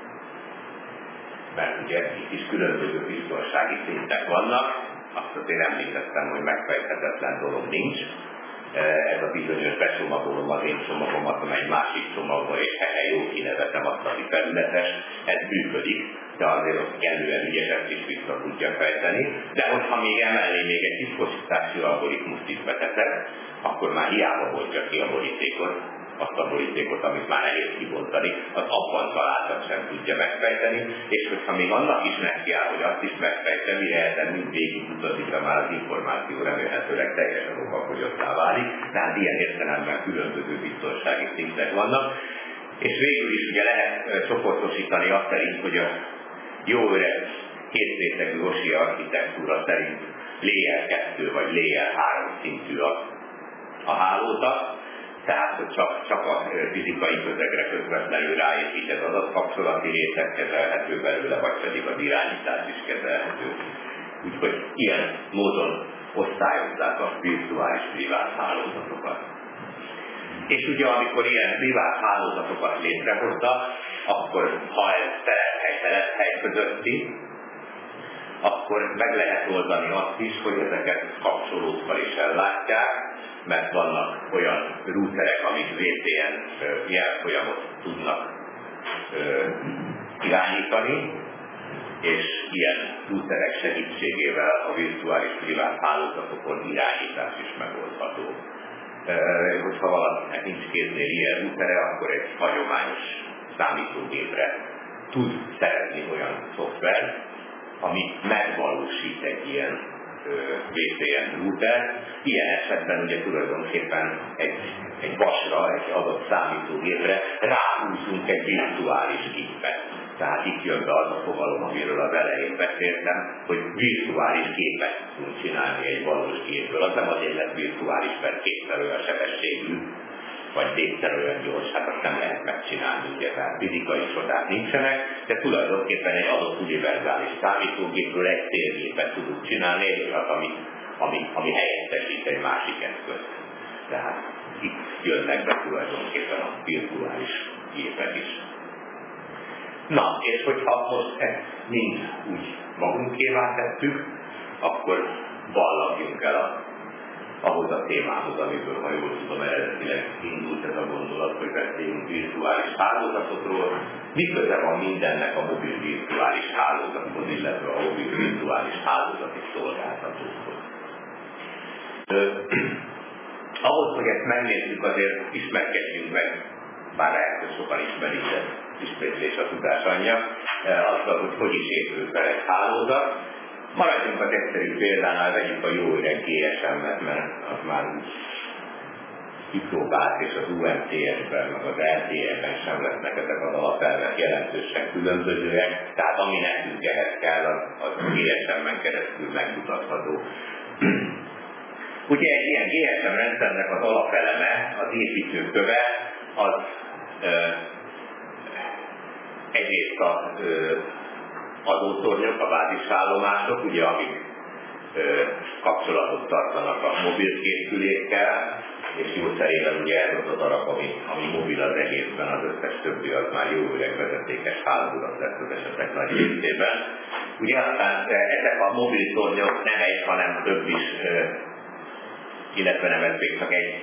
mert ugye itt is különböző biztonsági szintek vannak. Azt azért említettem, hogy megfejthetetlen dolog nincs. Ez a bizonyos becsomagolom az én csomagomat, amely másik csomagba, és jó kinevetem azt, ami felületes, ez működik, de azért ott kellően ügyesek is vissza tudja fejteni. De hogyha még emellé még egy titkosítási algoritmust is beteszek, akkor már hiába bontja ki a borítékot, azt a borítékot, amit már nehéz kibontani, az abban találtan sem tudja megfejteni, és hogyha még annak is neki áll, hogy azt is megfejtse, mire ezen mind végig utazikra már az információ remélhetőleg teljesen okafogyottá válik, tehát ilyen értelemben különböző biztonsági szintek vannak, és végül is ugye lehet csoportosítani azt szerint, hogy a jó öreg kétrétegű osi architektúra szerint layer 2 vagy layer 3 szintű a hálózat, tehát hogy csak a fizikai közegre közvetlenül ráépített adatkapcsolati réteg kezelhető belőle, vagy pedig az irányítás is kezelhető. Úgyhogy ilyen módon osztályozzák a virtuális privát hálózatokat. És ugye amikor ilyen privát hálózatokat létrehozza, akkor ha ez telephely közötti, akkor meg lehet oldani azt is, hogy ezeket kapcsolókkal is ellátják, mert vannak olyan routerek, amik VPN jelfolyamot tudnak irányítani, és ilyen routerek segítségével a virtuális privát hálózatokon irányítás is megoldható. Hogyha valakinek nincs kéznél ilyen routere, akkor egy hagyományos számítógépre tud szerezni olyan szoftvert, ami megvalósít egy ilyen VPN router. Ilyen esetben ugye tulajdonképpen egy vasra, egy adott számítógépre ráhúzunk egy virtuális gépet. Tehát itt jön be az a fogalom, amiről az elején beszéltem, hogy virtuális gépet tudunk csinálni egy valós gépből. Az nem azért lett virtuális, mert kétszer olyan sebességű, vagy kétszer olyan gyors, hát azt nem lehet megcsinálni, ugye, tehát fizikai csodák nincsenek, de tulajdonképpen egy adott univerzális számítógépből egy térgépet tudunk csinálni, és az, ami helyettesít egy másik eszközt. Tehát itt jönnek be tulajdonképpen a virtuális gépek is. Na, és hogyha most ezt mind úgy magunkévá tettük, akkor ballagjunk el ahhoz a témához, amiből, ha jól tudom, eredetileg indult ez a gondolat, hogy beszéljünk virtuális hálózatokról. Mi köze van mindennek a mobil virtuális hálózathoz, illetve a mobil virtuális hálózati szolgáltatókhoz? Ahhoz, hogy ezt megnézzük, azért ismerkedjünk meg, bár lehet, hogy sokan ismerik, de ismétlés a tudás anyja, azzal, hogy is épül fel egy hálózat. Maradjunk az egyszerű példánál, vegyük a jó öreg GSM-et, mert az már úgy kipróbált, és az UMTS-ben, meg az LTE-ben sem lesznek ezek az alapelvek jelentősen különbözőek, tehát ami nekünk ehhez kell, az a GSM-en keresztül megmutatható. Ugye egy ilyen GSM rendszernek az alapeleme, az építőköve, az egyrészt az adótornyok, a bázisállomások, ugye, amik kapcsolatot tartanak a mobil készülékkel, és jó szerében ugye ez az a darab, ami mobil az egészben, az összes többi, az már jó öreg vezetékes hálózat lesz az esetek nagy részében. Ugye aztán ezek a mobil tornyok nem egy, hanem több is, illetve nem ez még csak egy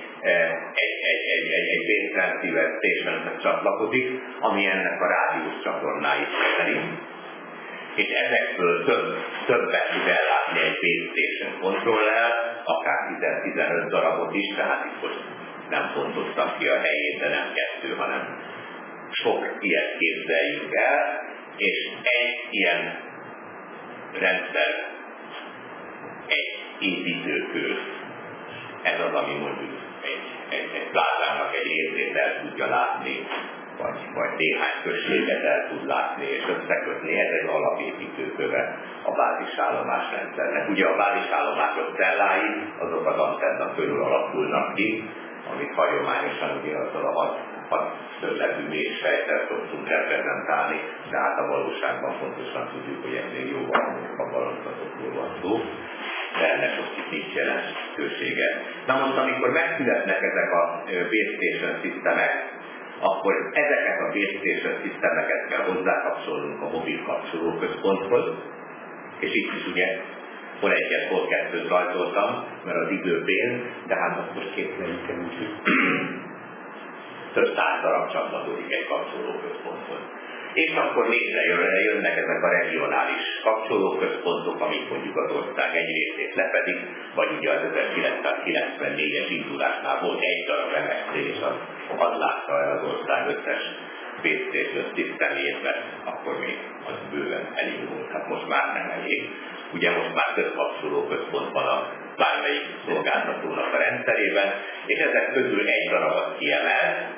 base transceiver stationhez csatlakozik, ami ennek a rádius csatornái szerint. És ezekből többet tud ellátni egy base station controller, akár 10-15 darabot is, tehát itt most nem pontoztam ki a helyét, de nem 2, hanem sok ilyet képzeljünk el, és egy ilyen rendszer, egy építőkő, ez az, ami mondjuk egy plázának egy részét el tudja látni, vagy néhány községet el tud látni és összekötni, ez egy alapépítőköve a bázisállomás rendszernek. Ugye a bázisállomások cellái, azok az antenna körül alakulnak ki, amit hagyományosan ugye azzal a 6 szögletű mérsejttel szoktunk reprezentálni, de hát a valóságban pontosan tudjuk, hogy ennél jóval a balanszatokról van szó, de ennek most itt nincs jelentősége. Na most, amikor megszületnek ezek a base station szisztemek, akkor ezeket a base station szisztemeket kell hozzákapcsolnunk a mobil kapcsolóközponthoz, és itt is ugye hol egyet, hol kettőt rajzoltam, mert az idő pénz, de hát azt most képzeljük el úgy, hogy több száz darab csatlakozik egy kapcsolóközponthoz. És akkor létrejönnek ezek a regionális kapcsolóközpontok, amik mondjuk az ország egy részét lepedik, vagy ugye az 1994-es indulásnál volt egy darab MSC, és az az látta el az ország összes PlayStation tisztelét, mert akkor még az bőven elég volt. Hát most már nem elég. Ugye most már több kapcsolóközpont van a bármelyik szolgáltatónak a rendszerében, és ezek közül egy darabot kiemel.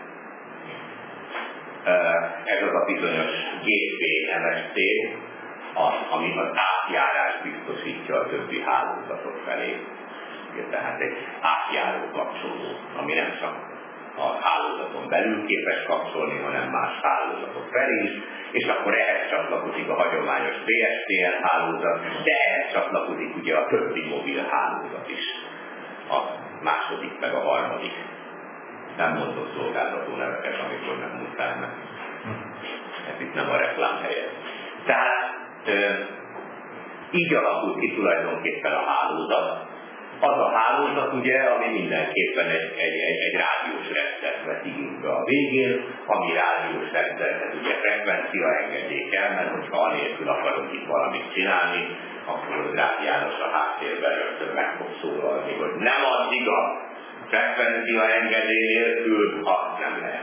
Ez az a bizonyos GPMST, ami az átjárást biztosítja a többi hálózatok felé. Tehát egy átjáró kapcsoló, ami nem csak a hálózaton belül képes kapcsolni, hanem más hálózatok felé is, és akkor ehhez csatlakozik a hagyományos PSTN hálózat, de ehhez csatlakozik ugye a többi mobil hálózat is. A második meg a harmadik. Nem mondott szolgáltató neveket, amikor nem muszáj meg. Ez itt nem a reklám helye. Tehát így alakult ki tulajdonképpen a hálózat. Az a hálózat ugye, ami mindenképpen egy rádiós rendszert vett igénybe a végén, ami rádiós rendszerhez ugye frekvencia engedély kell, mert hogyha anélkül akarunk itt valamit csinálni, akkor Drági János a háttérben rögtön meg fog szólalni, hogy nem addig a frekvencia engedély nélkül, azt nem lehet.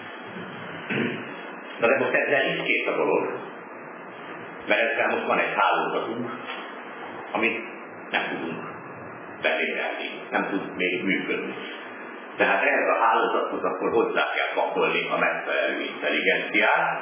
De most ezzel is két a dolog, mert ezzel most van egy hálózatunk, amit nem tudunk bevételni, nem tud még működni. Tehát ehhez a hálózathoz akkor hozzá kell pakolni a megfelelő intelligenciát,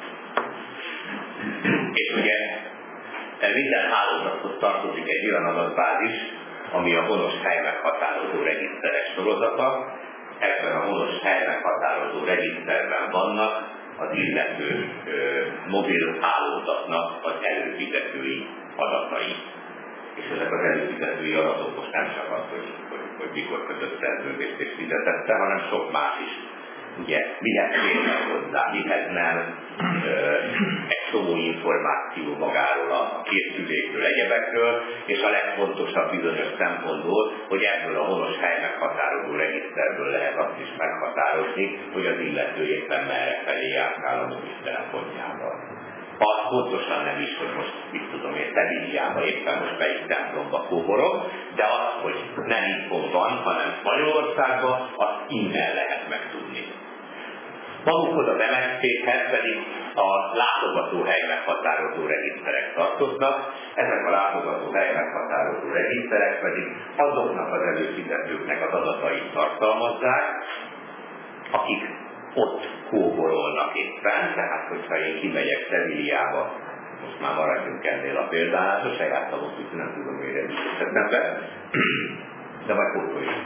és ugye minden hálózathoz tartozik egy olyan adatbázis, ami a honos hely meghatározó regiszteres sorozata. Ebben a honos hely meghatározó regiszterben vannak az illető mobil hálózatnak az előfizetői adatai. És ezek az előfizetői adatok most nem csak az, hogy mikor kötött szerződést és fizetette, hanem sok más is. Ugye, mihez férnek hozzá, mihez nem, egy csomó információ magáról a készülékről, egyebekről, és a legfontosabb bizonyos szempontból, hogy ebből a honos hely meghatározó regiszterből lehet azt is meghatározni, hogy az illető éppen merre felé járkál a mobiltelefonjával. Az pontosan nem is, hogy most mit tudom én, Szevilliában éppen most melyik templomba kóborog, de az, hogy nem itthon van, hanem Spanyolországban, azt innen lehet megtudni. Magukhoz az MSZP-hez pedig a látogatóhely meghatározó regiszterek tartoznak. Ezek a látogatóhely meghatározó regiszterek pedig azoknak az előfizetőknek az adatait tartalmazzák, akik ott kóborolnak éppen, tehát hogyha én kimegyek Szevilliába, most már maradjunk ennél a példánál, a saját tagok, hogy nem tudom, hogy egyébként be, de majd kóboroljuk.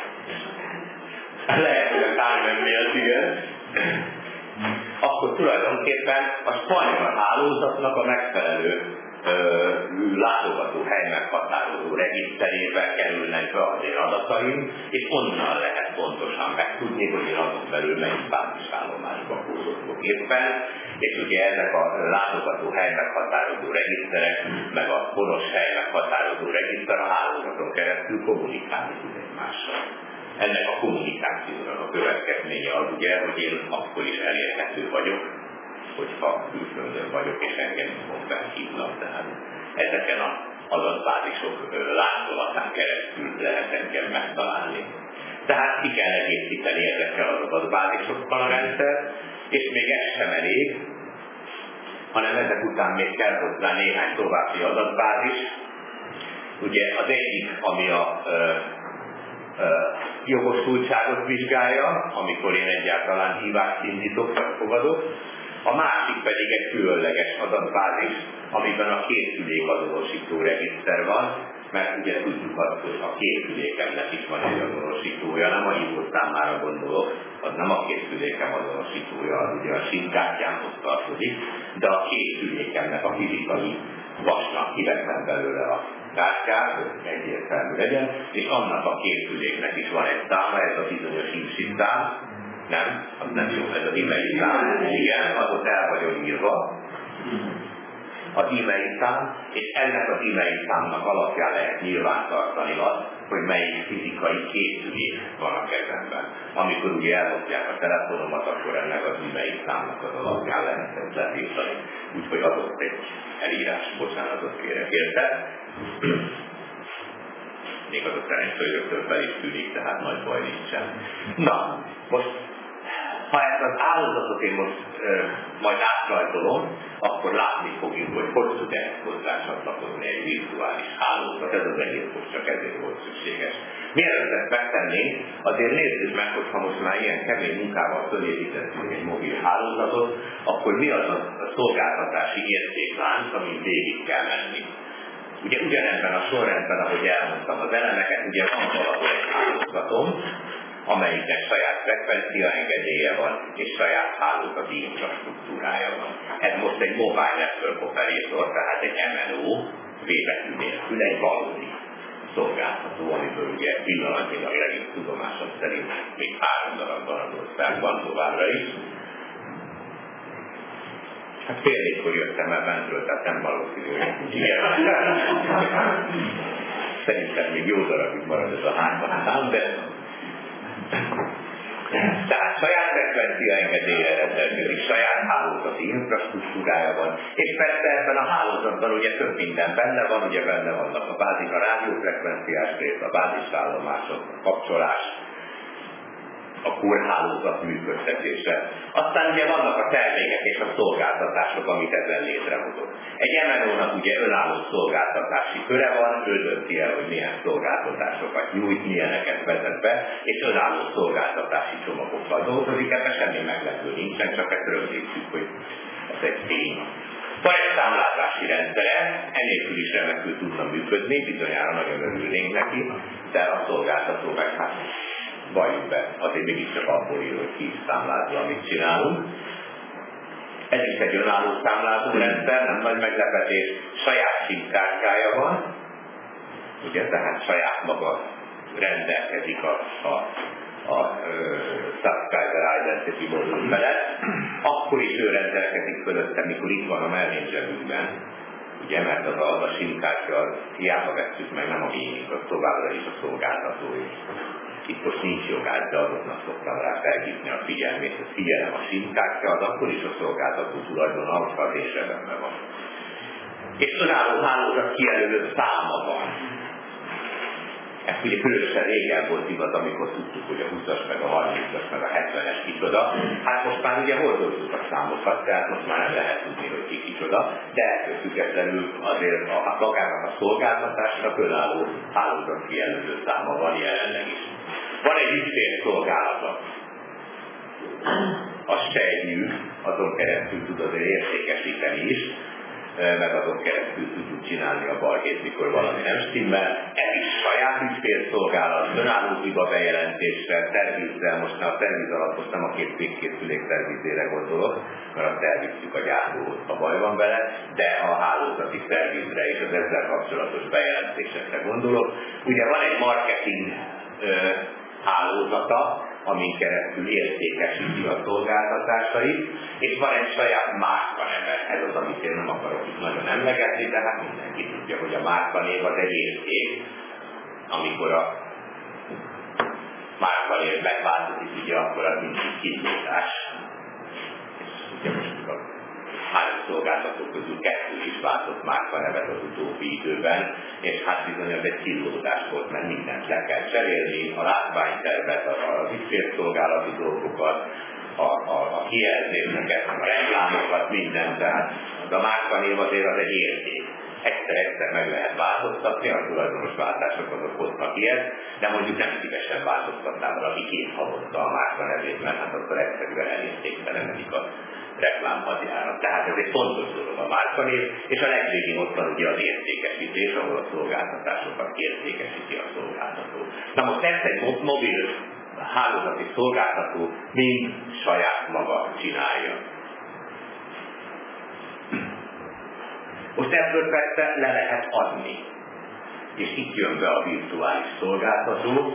Lehet, hogy a Carmen miatt, igen. Akkor tulajdonképpen a spanyol hálózatnak a megfelelő látogató hely meghatározó regiszterébe kerülnek be az én adataim, és onnan lehet pontosan megtudni, hogy én azon belül melyik bázisállomásban kódolok éppen, és ugye ezek a látogató hely meghatározó regiszterek, meg a honos hely meghatározó regiszter a hálózaton keresztül kommunikálni tud egymással. Ennek a kommunikációnak a következménye az ugye, hogy én akkor is elérhető vagyok, hogyha külföldön vagyok, és engem felhívnak. Tehát ezeken az adatbázisok látogatán keresztül lehet engem megtalálni. Tehát ki kell egészíteni ezekkel az adatbázisokkal a rendszer, és még ez sem elég, hanem ezek után még kell hozzá néhány további adatbázis. Ugye az egyik, ami a jogosultságot vizsgálja, amikor én egyáltalán hívást indítok, vagy fogadok. A másik pedig egy különleges adatbázis, amiben a készülék azonosító regiszter van, mert ugye tudjuk azt, hogy a készülékemnek is van egy azonosítója, nem a hívószámára gondolok, az nem a készülékem azonosítója, az ugye a SIM-kártyámhoz tartozik, de a készülékemnek a fizikai vasnak kiveszem belőle a kártyát, hogy egyértelmű legyen, és annak a készüléknek is van egy száma, ez a bizonyos IMSI szám, nem, az nem jó, ez az e-mail szám, igen, az ott el vagyok írva, az e-mail szám, és ennek az e-mail számnak alapján lehet nyilvántartani azt, hogy melyik fizikai készülék van a kezemben. Amikor ugye ellopják a telefonomat, akkor ennek az e-mail számnak az alapján lehet ezt letiltani. Úgyhogy adott egy elírás, bocsánatot kérek érte. Még az a szerencsé, hogy rögtön fel is tűnik, tehát nagy baj nincsen. Na, most Ha ezt az hálózatot én most majd átrajzolom, akkor látni fogjuk, hogy tud ezt hozzá csatlakozni egy virtuális hálózat. Ez az egész most csak ezért volt szükséges. Mielőtt ezt megtennénk, azért nézzük meg, hogy ha most már ilyen kemény munkával fölépítettünk egy mobil hálózatot, akkor mi az a szolgáltatási értéklánc, amin végig kell menni. Ugye ugyanebben a sorrendben, ahogy elmondtam az elemeket, ugye van valahol egy hálózatom, amelyiknek saját frekvenciaengedélye van, és saját hálózati infrastruktúrája van. Ez most egy Mobile Network Operator, tehát egy MNO, V-betű nélkül, egy valódi szolgáltató, amiből ugye pillanatilag legjobb tudomásom szerint még 3 darab van az országban továbbra is. Hát fél 4-kor jöttem el bentről, tehát nem valószínű, hogy ilyen. Szerintem még jó darabig marad ez a 3 szám, de tehát saját frekvenciaengedéllyel rendelkezik, saját hálózati infrastruktúrája van, és persze ebben a hálózatban ugye több minden benne van, ugye benne vannak a rádiófrekvenciás rész, a bázisállomások, a kapcsolás, a kórhálózat működtetése. Aztán ugye vannak a termékek és a szolgáltatások, amit ezen létrehozott. Egy MNO-nak ugye önálló szolgáltatási köre van, ő dönti el, hogy milyen szolgáltatásokat nyújt, milyeneket vezet be, és önálló szolgáltatási csomagokkal dolgozik, ebben semmi meglepő nincsen, csak ezt rögzítjük, hogy ez egy tény. Van egy számlázási rendszere, ennélkül is remekül tudna működni, bizonyára nagyon örülnénk neki, de a szolgáltató meg hát valljuk be, azért mégiscsak abból ír, hogy ki is számlázza, amit csinálunk. Ez is egy önálló számlázó rendszer, nem nagy meglepetés, saját SIM-kártyája van, ugye, tehát saját maga rendelkezik a Subscriber Identity modul felett, akkor is ő rendelkezik fölötte, mikor itt van a mellén zsebünkben, ugye, mert az a SIM-kártya hiába vesszük meg, nem a miénk, az továbbra is a szolgáltatói. Itt most nincs jogát, de azoknak szoktam rá felhívni a figyelmét, hogy figyelem a SIM-kártya, az akkor is a szolgáltató tulajdona, ha az észrevenve van. És önálló hálózat kijelölő száma van. Ez ugye különösen régen volt igaz, amikor tudtuk, hogy a 20-as, meg a 30-as, meg a 70-es kicsoda. Hát most már ugye hordozzuk a számokat, tehát most már nem lehet tudni, hogy ki kicsoda, de ettől függetlenül azért magának a szolgáltatásnak önálló hálózat kijelölő száma van jelenleg is. Van egy ügyfélszolgálata. Az se egy mű, azon keresztül tud azért értékesíteni is, meg azon keresztül tudjuk csinálni a balhét, mikor valami nem stimmel. Ez is saját ügyfélszolgálat, önálló hiba bejelentésre, szervizzel, most a szerviz alatt most nem a képzéskészülék szervizére gondolok, mert azt elvisszük a gyártóhoz, ha baj van vele, de a hálózati szervizre és az ezzel kapcsolatos bejelentésekre gondolok. Ugye van egy marketing hálózata, amin keresztül értékesíti a szolgáltatásait, és van egy saját márkaneve. Ez az, amit én nem akarok itt nagyon emlegetni, de hát mindenki tudja, hogy a márkanév az egy érték. Amikor a márkanév megváltozik, ugye akkor az mindig kínlódás. És ugye most a három szolgáltató közül 2 is váltott márkanevet az utóbbi időben, és hát bizony az egy kínlódás volt, mert mindent le kell cserélni, a látványtervet, az ügyfélszolgálati dolgokat, a kijelzéseket, a reklámokat, mindent, tehát az a márkanév azért az egy érték. Egyszer meg lehet változtatni, a tulajdonos váltások azok hoznak ilyet, de mondjuk nem szívesen változtatnám valaki 2 havonta a márkanevét, mert hát akkor egyszerűen elértéktelenedik a reklámhadjárat. Tehát ez egy fontos dolog a márkanév, és a legvégén ott van ugye az értékesítés, ahol a szolgáltatásokat értékesíti a szolgáltató. Na most ezt egy mobil hálózati szolgáltató mind saját maga csinálja. Most ebből persze le lehet adni. És itt jön be a virtuális szolgáltató.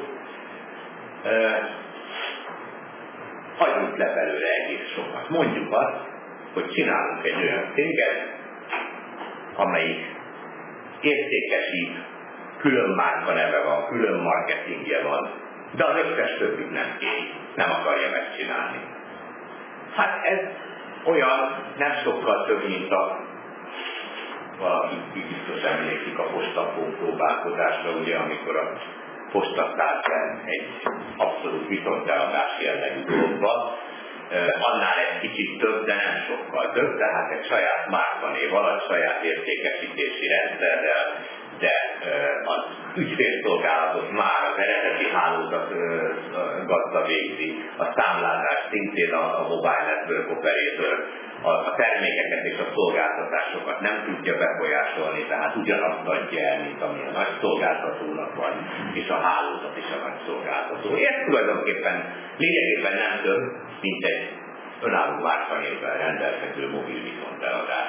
Hagyjuk le belőle egész sokat. Mondjuk azt, hogy csinálunk egy olyan céget, amelyik értékesít, külön márkaneve van, külön marketingje van, de az összes többit nem kéri, nem akarja megcsinálni. Hát ez olyan, nem sokkal több, mint a valaki biztos emlékszik a postapón próbálkozásra, ugye, amikor a posta szállt egy abszolút viszontbeadás jellegű dologba, annál egy kicsit több, de nem sokkal több, tehát egy saját márkanév alatt, saját értékesítési rendszerrel, de az ügyfélszolgálatot már az eredeti hálózat gazda végzi, a számlázást szintén a Mobile Network Operator, a termékeket és a szolgáltatásokat nem tudja befolyásolni, tehát ugyanazt adja el, mint ami a nagy szolgáltatónak van, és a hálózat is a nagy szolgáltató. Ez tulajdonképpen lényegében nem több, mint egy önálló márkanévvel rendelkező mobil viszonteladás.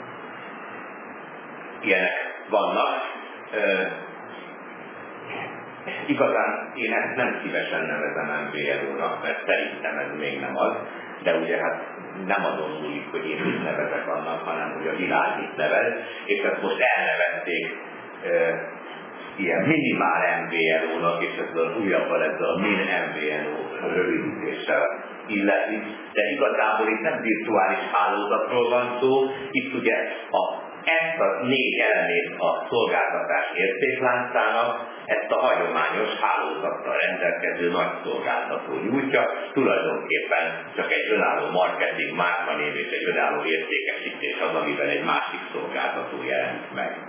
Ilyenek vannak. Igazán én ezt nem szívesen nevezem MVNO-nak, mert szerintem ez még nem az, de ugye hát nem azon múlik, hogy én mit nevezek annak, hanem hogy a világ mit nevez, és ezt most elnevezték ilyen minimál MVNO-nak, és ezzel újabban ezzel a min MVNO rövidítéssel illeti, de igazából itt nem virtuális hálózatról van szó, itt ugye ezt a 4 elemét a szolgáltatás értékláncának, ezt a hagyományos hálózattal rendelkező nagy szolgáltató nyújtja, tulajdonképpen csak egy önálló marketing márkanév és egy önálló értékesítés az, amivel egy másik szolgáltató jelent meg.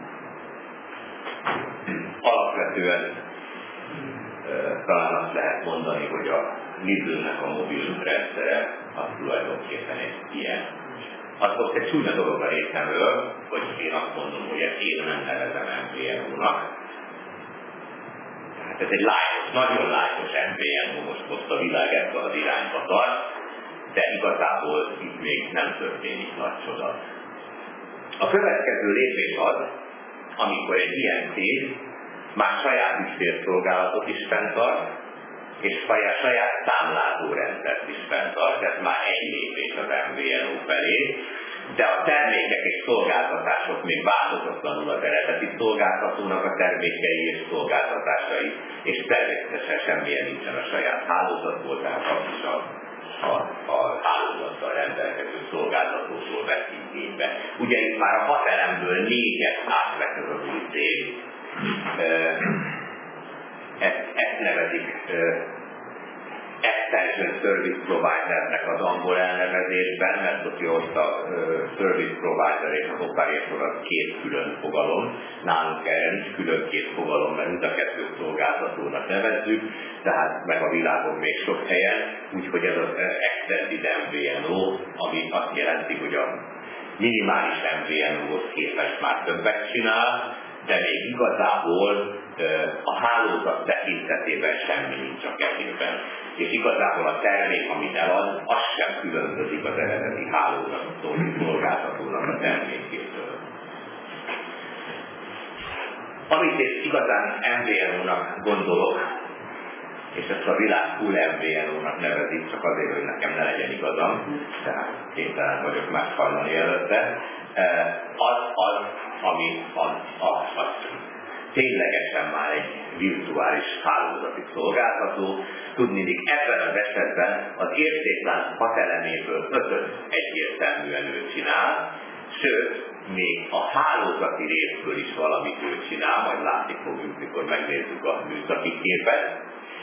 Alapvetően talán azt lehet mondani, hogy a Lidl-nek a mobil rendszere az tulajdonképpen egy ilyen. Az most egy csúnya dolog a részemről, hogy én azt mondom, hogy ezt én nem nevezem MVNO-nak. Tehát ez egy lájtos, nagyon lájtos MVNO most a világ ebben az irányba tart, de igazából itt még nem történik nagy csoda. A következő lépés az, amikor egy ilyen cég már saját ügyfélszolgálatot is fenntart, és saját számlázórendszert is fenntart, ez már egy lépés az MVNO felé, de a termékek és szolgáltatások még változatlanul az eredeti szolgáltatónak a termékei és szolgáltatásai, és természetesen semmilyen nincsen a saját hálózatból, tehát az is a hálózattal rendelkező szolgáltatótól vesz igénybe. Ugye itt már a 6 elemből 4-et átvett az új cég. Ezt nevezik Extension Service Providernek az angol elnevezésben, mert ott a Service Provider és az Operator az 2 külön fogalom. Nálunk erre nincs külön 2 fogalom, mert mind a 2 szolgáltatónak nevezzük, tehát meg a világon még sok helyen, úgyhogy ez az Extended MVNO, ami azt jelenti, hogy a minimális MVNO-hoz képest már többet csinál, de még igazából a hálózat tekintetében semmi nincs a kezében. És igazából a termék, amit elad, az sem különbözik az eredeti hálózattól, szolgáltatónak a termékétől. Amit én igazán MVNO-nak gondolok, és ezt a világ full MVNO-nak nevezik, csak azért, hogy nekem ne legyen igazam, tehát kénytelen vagyok más hallani előtte, ami ténylegesen már egy virtuális hálózati szolgáltató. Tudniillik, ebben az esetben az értéklánc 6 eleméből 5-öt egyértelműen ő csinál, sőt, még a hálózati részből is valamit ő csinál, majd látni fogjuk, mikor megnézzük a műszaki képet.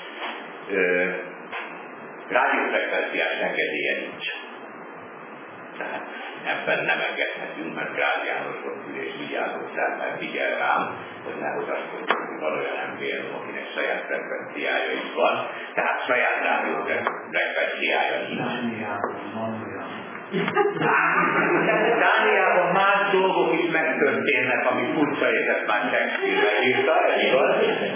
Rádiófrekvenciás engedélye nincs. Tehát ebben nem engedhetünk, mert Gráz János ott ül és vigyázó szemmel figyel rám, hogy nehogy azt mondjuk, hogy van olyan MVNO, akinek saját frekvenciája is van, tehát saját rádiófrekvenciája nincs. Dániában más dolgok is megtörténnek, ami furcsa, és ezt már Shakespeare írta, ez igaz?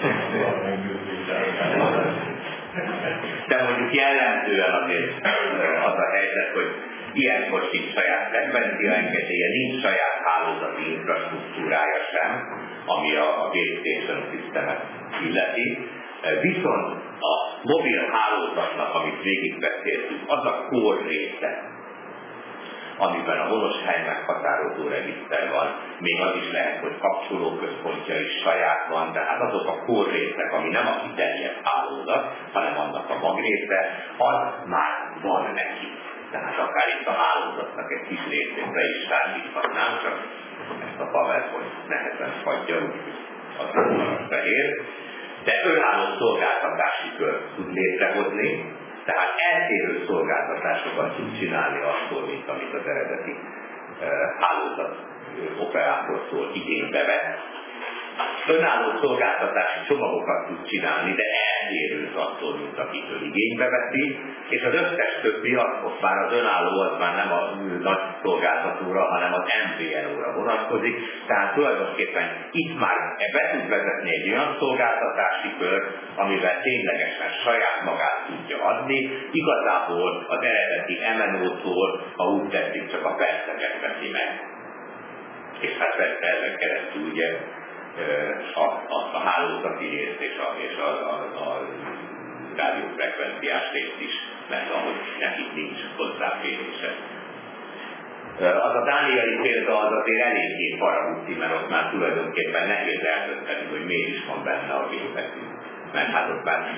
De mondjuk jellemzően azért az a helyzet, hogy ilyenkor sincs saját frekvenciaengedélye, nincs saját hálózati infrastruktúrája sem, ami a base station systemet illeti. Viszont a mobil hálózatnak, amit végigbeszéltünk, az a core része, amiben a honoshely meghatározó regiszter van, még az is lehet, hogy kapcsolóközpontja is saját van, tehát azok a core részek, ami nem a kiterjedt hálózat, hanem annak a magrésze, az már van neki. Tehát akár itt a hálózatnak egy kis részét be is számíthatnám, csak ezt a PowerPoint nehezen hagyja, úgyhogy az a fehér. De önálló szolgáltatási kört tud létrehozni, Tehát eltérő szolgáltatásokat tud csinálni attól, mint amit az eredeti hálózat operátortól igénybe vett. Önálló szolgáltatási csomagokat tud csinálni, de eltérő attól, mint akitől igénybe veszi, és az összes többi, ott már az önálló az már nem a nagy szolgáltatóra, hanem az MVNO-ra vonatkozik, tehát tulajdonképpen itt már be tud vezetni egy olyan szolgáltatási kört, amivel ténylegesen saját magát tudja adni, igazából az eredeti MNO-tól, ha úgy tetszik, csak a perceket veszi meg. És hát persze ezen keresztül ugye a hálózati részt és a rádiófrekvenciás részt is, mert ahogy nekik nincs hozzáférése. Az a dániai példa az azért eléggé faragúti, mert ott már tulajdonképpen nehéz eldönteni, hogy miért is van benne a gépekünk. Mert hát ott már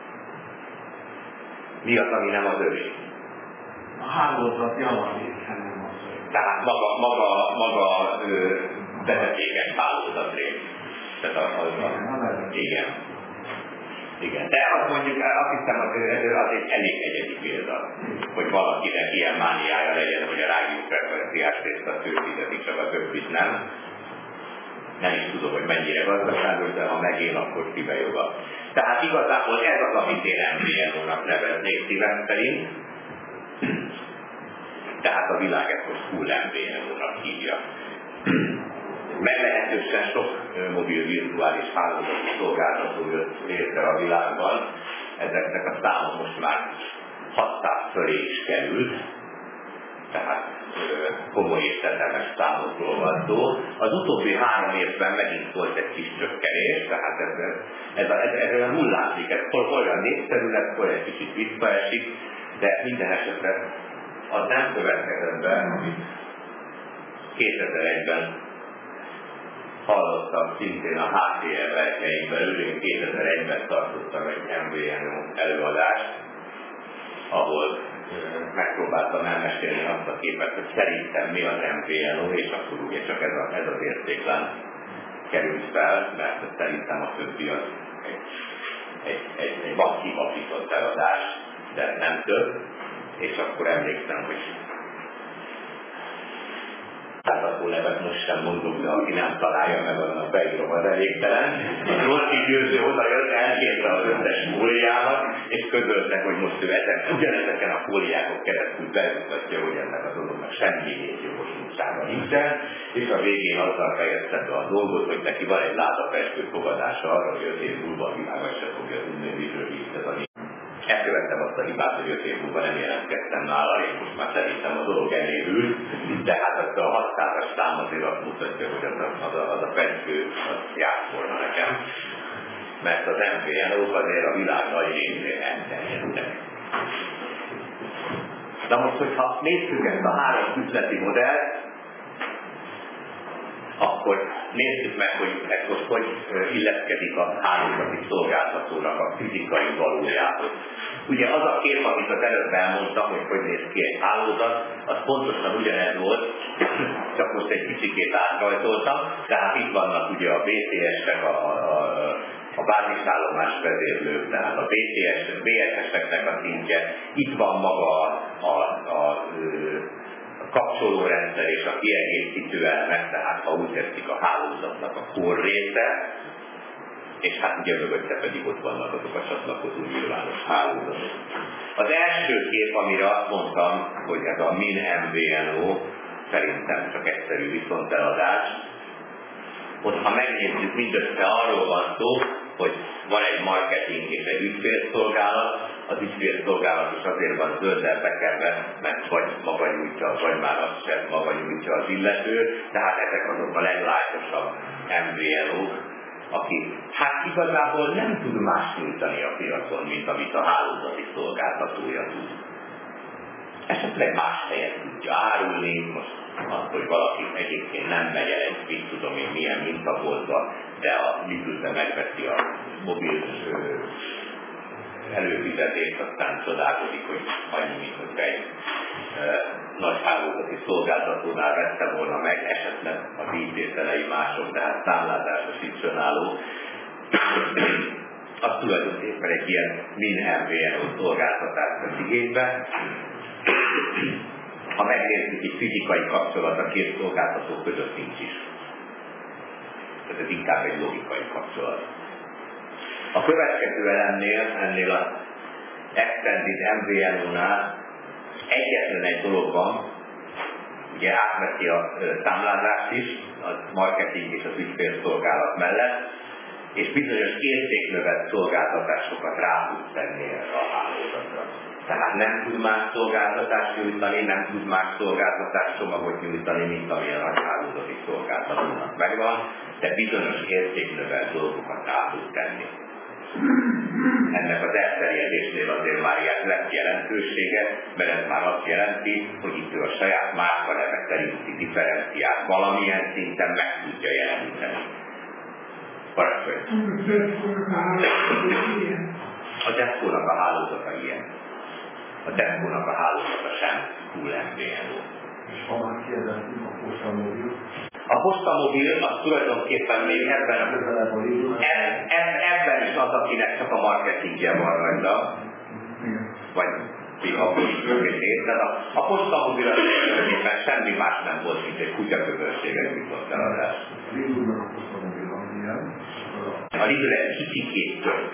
mi az, ami nem az övé? A hálózat javarészen nem az övé. Tehát maga vezetékes hálózatrész. Tehát igen. De azt mondjuk, azt hiszem, az egy elég egyedi példa, hogy valakinek ilyen mániája legyen, hogy a rádiófrekvenciás részt a ő fizeti, csak a többit nem. Nem is tudom, hogy mennyire gazdaságos, de ha megél, akkor kibe joga. Tehát igazából ez az, amit én MVNO-nak neveznék szívem szerint. Tehát a világ ezt most full MVNO-nak hívja. Meglehetősen sok mobil virtuális hálózati szolgáltató jött létre a világban. Ezeknek a száma most már 600 fölé is került. Tehát komoly és tetemes számokról van szó. Az utóbbi 3 évben megint volt egy kis csökkenés, tehát ez olyan hullámzik, ez olyan népszerű lett, hol egy kicsit visszaesik, de minden esetben az nem következett be, amit 2001-ben hallottam szintén a HTL versenyein belül, én 2001-ben tartottam egy MVNO előadást, ahol megpróbáltam elmesélni azt a képet, hogy szerintem mi az MVNO, és akkor ugye csak ez az értéklánc került fel, mert szerintem a többi az egy vakibakított eladás, de nem több, és akkor emlékszem, hogy látható nevet most sem mondom, de aki nem találja meg, annak beírom az elégtelen. A Rossi Győző odajött, elkérte az összes fóliámat, és közölte, hogy most ő ugyanezeken a fóliákon keresztül bemutatja, hogy ennek a dolognak semmi jogosultsága nincsen, és a végén azzal fejezte be a dolgot, hogy neki van egy ládafestő fogadása arra, hogy 5 év múlva a világ se fogja tudni, hogy miről írt ez a elkövettem azt a hibát, hogy 5 év múlva nem jelentkeztem nála, és most már szerintem a dolog elévült, de hát azt a 600-as szám azért azt mutatja, hogy az a festő járt volna nekem, mert az MVNO-k azért a világ nagy részén elterjedtek. Na most, hogyha nézzük ezt a 3 üzleti modellt, akkor nézzük meg, hogy ez most hogy illeszkedik a hálózati szolgáltatónak a fizikai valójához. Ugye az a kép, amit az előbb elmondtam, hogy néz ki egy hálózat, az pontosan ugyanez volt, csak most egy kicsikét átrajzoltam, tehát itt vannak ugye a BTS-ek, a bázisállomás vezérlők, tehát a BSS-eknek a szintje, itt van maga a kapcsolórendszer és a kiegészítő elemek, tehát ha úgy tetszik a hálózatnak a core része, és hát ugye mögötte pedig ott vannak azok a csatlakozó nyilvános hálózatok. Az első kép, amire azt mondtam, hogy ez a min MVNO, szerintem csak egyszerű viszonteladás, ott ha megnézzük, mindössze arról van szó, hogy van egy marketing és egy ügyfélszolgálat, az ügyfélszolgálat is azért van zölddel bekerve, mert vagy maga nyújtja, vagy már azt sem maga nyújtja az illető, tehát ezek azok a leglájtosabb MVNO-k, aki hát igazából nem tud más nyújtani a piacon, mint amit a hálózati szolgáltatója tud. Esetleg más helyen tudja árulni, most azt, hogy valaki egyébként nem megy el egy, mit tudom én milyen mintaboltba, de a Lidl-be megveszi a mobil előfizetést, aztán csodálkozik, hogy annyi, mint hogy egy nagy hálózati szolgáltatónál vette volna meg, esetleg a díjtételei mások, tehát számlázásra sincs önálló. az tulajdonképpen egy ilyen min-MVNO szolgáltatást vesz igénybe. Ha megnézzük, egy fizikai kapcsolat a két szolgáltató között nincs is. Tehát ez inkább egy logikai kapcsolat. A következő elemnél, ennél az Extended MVNO-nál egyetlen egy dolog van, ugye átmeti a számlázást is, a marketing és az ügyfélszolgálat mellett, és bizonyos értéknövelt szolgáltatásokat rá tud tenni erre a hálózatra. Tehát nem tud más szolgáltatást nyújtani, nem tud más szolgáltatáscsomagot nyújtani, mint amilyen a hálózati szolgáltatónak megvan, de bizonyos értéknövelt dolgokat rá tud tenni. Ennek az elterjedésnél azért már lett jelentősége, mert ez már azt jelenti, hogy itt ő a saját márka neve szerinti differenciát valamilyen szinten meg tudja jeleníteni. Parancsolj! A Tesco-nak a hálózata ilyen. A Tesco-nak a hálózata sem full MVNO. És ha már kérdeztünk a postamobil? A postamobil az tulajdonképpen még ebben is az, akinek csak a marketingje van rajta, vagy abból is működés. Tehát a postamobil az tulajdonképpen semmi más nem volt, mint egy kutyaközönséget jutott eladás. A Lidl egy kicsikét több,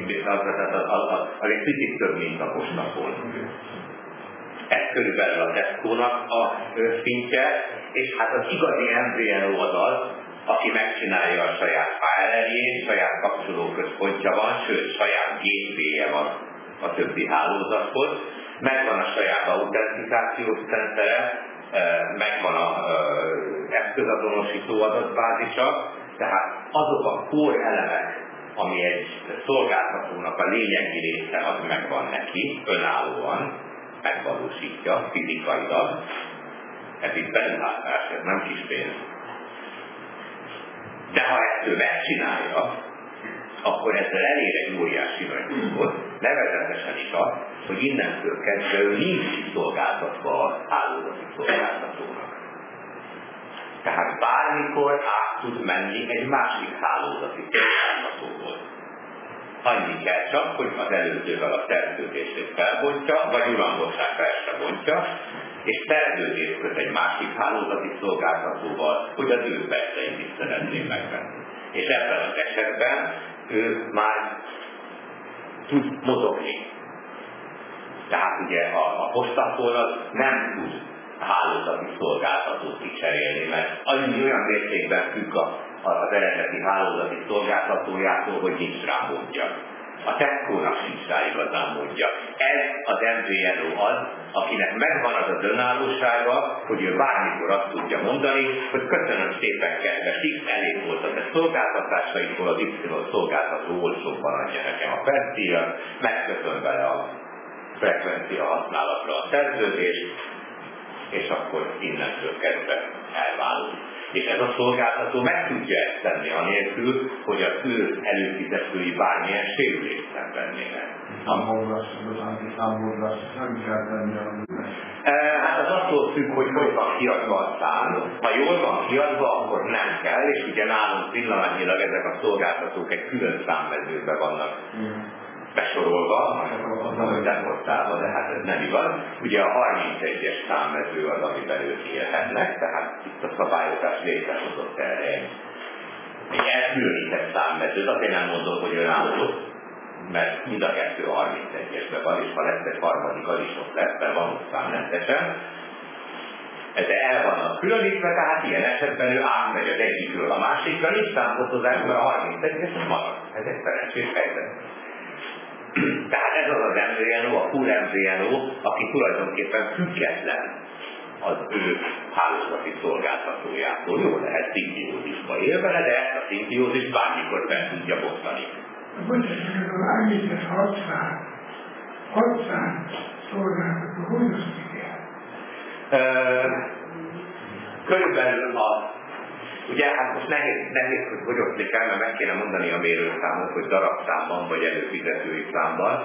az egy picit több, mint a postafon. Ez körülbelül a Tesco-nak a szintje, és hát az igazi MVNO az, aki megcsinálja a saját firewall-jét, saját kapcsolóközpontja van, sőt, saját gateway-je van a többi hálózathoz, megvan a saját autentikációs rendszere, megvan az eszközazonosító adatbázisa, tehát azok a core elemek, ami egy szolgáltatónak a lényegi része, az megvan neki, önállóan, megvalósítja fizikailag. Ez itt beruházás, ez nem kis pénz. De ha ezt ő megcsinálja, akkor ezzel elér egy óriási nagy dolgot, nevezetesen is az, hogy innentől kezdve ő nincs szolgáltatva a hálózati szolgáltatónak. Tehát bármikor át tud menni egy másik hálózati szolgáltatóból. Annyi kell csak, hogy az előzővel a szerződését felbontja, vagy uralmasság fel se bontja, és szerződést köt egy másik hálózati szolgáltatóval, hogy az ő perceit is szeretné megvenni. És ebben az esetben ő már tud mozogni. Tehát ugye a postafon az nem tud hálózati szolgáltatót kicserélni, mert olyan mértékben függ az eredeti hálózati szolgáltatójától, hogy nincs rá módja. A Tesco-nak sincs rá igazán módja. Ez az MVNO az, akinek megvan az az önállósága, hogy ő bármikor azt tudja mondani, hogy köszönöm szépen, kedves X, elég volt a te szolgáltatásaitól, az Y szolgáltató olcsóbban adja nekem a percdíjat, megköszön vele a frekvencia használatra a szerződést, és akkor innentől kezdve elválunk. És ez a szolgáltató meg tudja ezt tenni anélkül, hogy az ő előfizetői bármilyen sérülést szenvednének. Számolás nem kell tenni. Hát az attól függ, hogy van kiadva a szám. Ha jól van kiadva, akkor nem kell, és ugye nálunk pillanatnyilag ezek a szolgáltatók egy külön számmezőbe vannak besorolva, deportálva, de hát ez nem igaz. Ugye a 31-es számmező az, amiben ők élhetnek, tehát itt a szabályozás létrehozott erre egy elkülönített számmezőt, azért nem mondom, hogy önálló, mert mind a kettő a 31-esben van, és ha lesz egy harmadik, az is ott lesz, mert van ott számmentesen. De el vannak különítve, tehát ilyen esetben ő átmegy az egyikről a másikra, nincs számfotozás, mert a 31-es marad. Ez egy szerencsés helyzet. Tehát ez az az MVNO, a full MVNO, aki tulajdonképpen független az ő hálózati szolgáltatójától. Jó lehet szimbiózisba él vele, de ezt a szimbiózist bármikor fel tudja bontani. Bocsánat, ez a említett 600 szolgáltató, hogy osztik el? Körülbelül ugye hát most nehéz hogy osztik el, mert meg kéne mondani a mérőszámot, hogy darabszámban vagy előfizetői számban.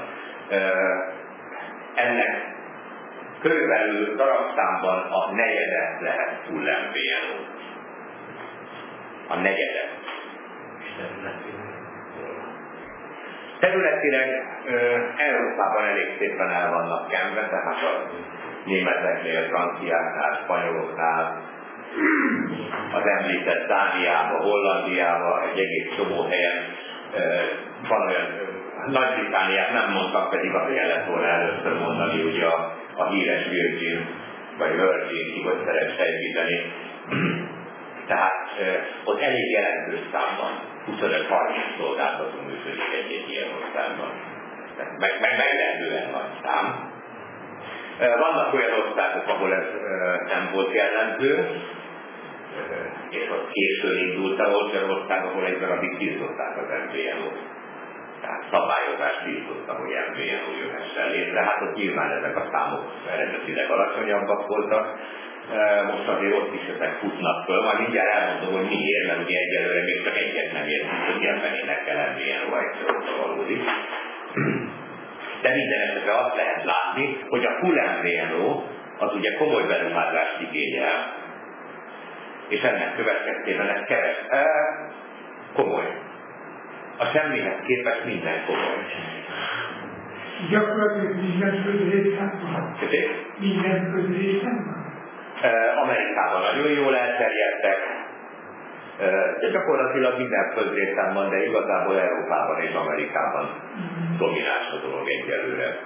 Ennek körülbelül darabszámban a negyede lehet full MVNO. A negyede. Területileg Európában elég szépen el vannak kenve, tehát a németeknél, franciáknál, spanyoloknál, az említett Dániába, Hollandiába, egy egész csomó helyen van olyan, Nagy-Britanniát nem mondtam, pedig azt kellett volna először mondani, ugye a híres Virgin, vagy Virgin hívószeres sejtíteni. Tehát ott elég jelentős számban, 25-30 szolgáltató működik egy ilyen országban. Meglehetően nagy szám. Vannak olyan országok, ahol ez nem volt jellemző, és ott későn indult el, olyan országok, ahol egy darabig tiltották az MVNO-t. Tehát szabályozást tiltottak, hogy MVNO jöhessen létre. Hát ott nyilván ezek a számok eredetileg alacsonyabbak voltak. Most azért ott is ezek futnak föl, majd mindjárt elmondom, hogy miért, mert ugye egyelőre még csak egyet nem értünk, hogy ilyenbenének kell MVNO egyszer valódi. De minden esetre azt lehet látni, hogy a full MVNO az ugye komoly beruházást igényel, és ennek következtében ez komoly. A semmihez képest minden komoly. Gyakorlatilag minden földrészen van. Minden földrészen van. Amerikában nagyon jól elterjedtek, de gyakorlatilag minden földrészen van, de igazából Európában és Amerikában domináns a dolog egyelőre.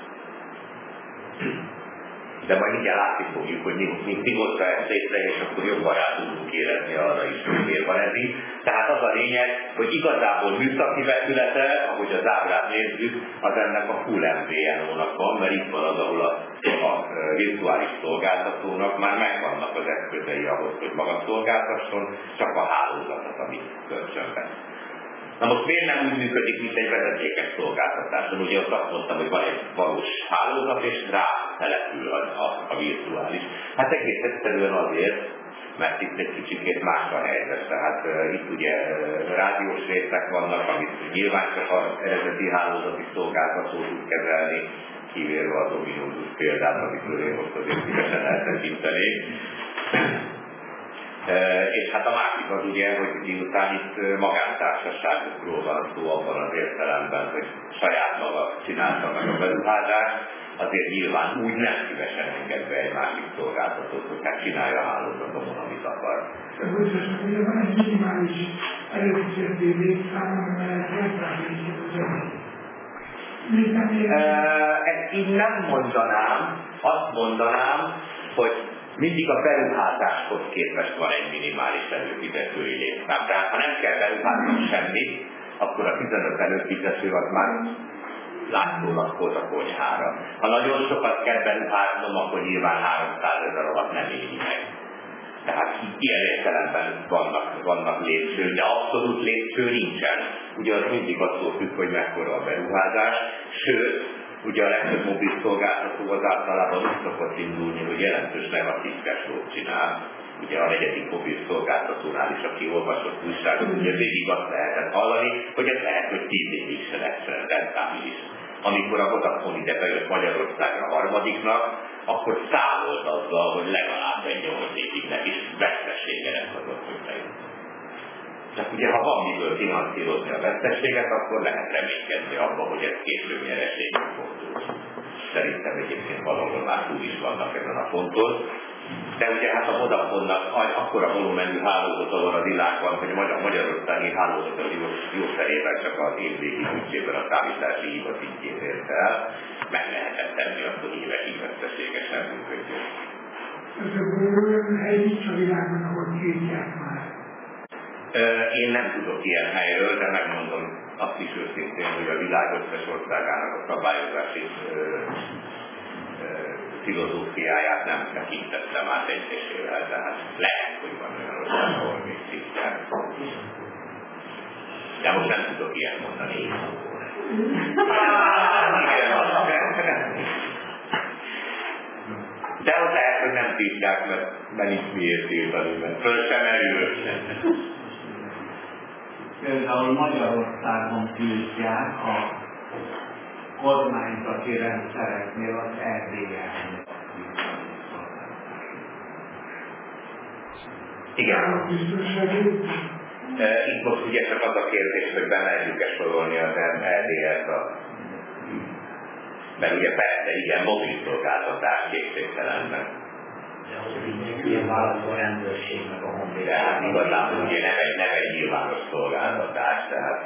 De majd mindjárt látni fogjuk, hogy mi hozta ezt létre, és akkor jobban rá tudunk érezni arra is, hogy miért van ez így. Tehát az a lényeg, hogy igazából műszaki vetülete, ahogy az ábrát nézzük, az ennek a full MVNO-nak van, mert itt van az, ahol a virtuális szolgáltatónak már megvannak az eszközei ahhoz, hogy maga szolgáltasson, csak a hálózatot, amit kölcsönben. Na most miért nem úgy működik, mint egy vezetékes szolgáltatáson? Ugye ott azt mondtam, hogy van egy valós hálózat, és rá települ a virtuális. Hát egész egyszerűen azért, mert itt egy kicsikét más a helyzet. Tehát itt ugye rádiós részek vannak, amit nyilván csak az eredeti hálózati szolgáltató tud kezelni, kivéve az ominózus példát, amit én most azért szívesen eltekintenék. És hát a másik az ugye, hogy miután itt magántársaságokról van szó abban az értelemben, hogy saját maga csinálta meg a beruházást, azért nyilván úgy nem szívesen enged be egy másik szolgáltatót, hogy hát csinálja a hálózatomon, amit akar. Ugye van egy minimális előfizető létszám, amelyet elszállítjuk az ezt így nem mondanám, azt mondanám, hogy mindig a beruházáshoz képest van egy minimális előfizetői létszám. Tehát ha nem kell beruháznom semmit, akkor a 15 előfizető az már látszólag hoz a konyhára. Ha nagyon sokat kell beruháznom, akkor nyilván 300 000 alatt nem éri meg. Tehát ilyen értelemben vannak lépcső, de abszolút lépcső nincsen. Ugye az mindig attól függ, hogy mekkora a beruházás, sőt, ugye a legtöbb mobil szolgáltató az általában úgy szokott indulni, hogy jelentős negatív cashflow-t csinál. Ugye a negyedik mobil szolgáltatónál is, aki olvasott újságot, ugye végig azt lehetett hallani, hogy ez lehet, hogy 10 évig se lesz rentábilis. Amikor a Vodafone ide bejött Magyarországra harmadiknak, akkor számolt azzal, hogy legalább egy 8 évig nem is vesztesége lesz azok, hogy bejött. Csak ugye, ha van miből finanszírozni a veszteséget, akkor lehet reménykedni abban, hogy ez később nyereségnek fordul. Szerintem egyébként valahol már túl is vannak ezen a ponton. De ugye hát a Vodafone-nak akkora volumenű hálózata van a világban, hogy a magyarországi hálózata jó felével csak az évvégi büdzsében a számítási hiba szintjét ért el, meg lehetett tenni azt, hogy évekig veszteségesen működjön. Ez olyan hely nincs a világon, ahol tiltják már. Én nem tudok ilyen helyről, de megmondom azt is őszintén, hogy a világ összes országának a szabályozási filozófiáját nem tekintettem át egyesével, tehát lehet, hogy van olyan ország, ahol még szintják. De most nem tudok ilyet mondani. De az lehet, hogy nem tiltják, mert nincs miért tiltani, mert föl sem erül. Például Magyarországon tiltják a kormányzati rendszereknél az RDL-nél. Igen. Itt most ugye csak az a kérdés, hogy bemerjük-e sorolni az LDS-t, mert ugye persze igen, mobil szolgáltatás készségtelenben. De az így nyilvánvaló a rendőrség meg a honvéd. De hát igazából ugye nem egy nyilvános szolgáltatás, tehát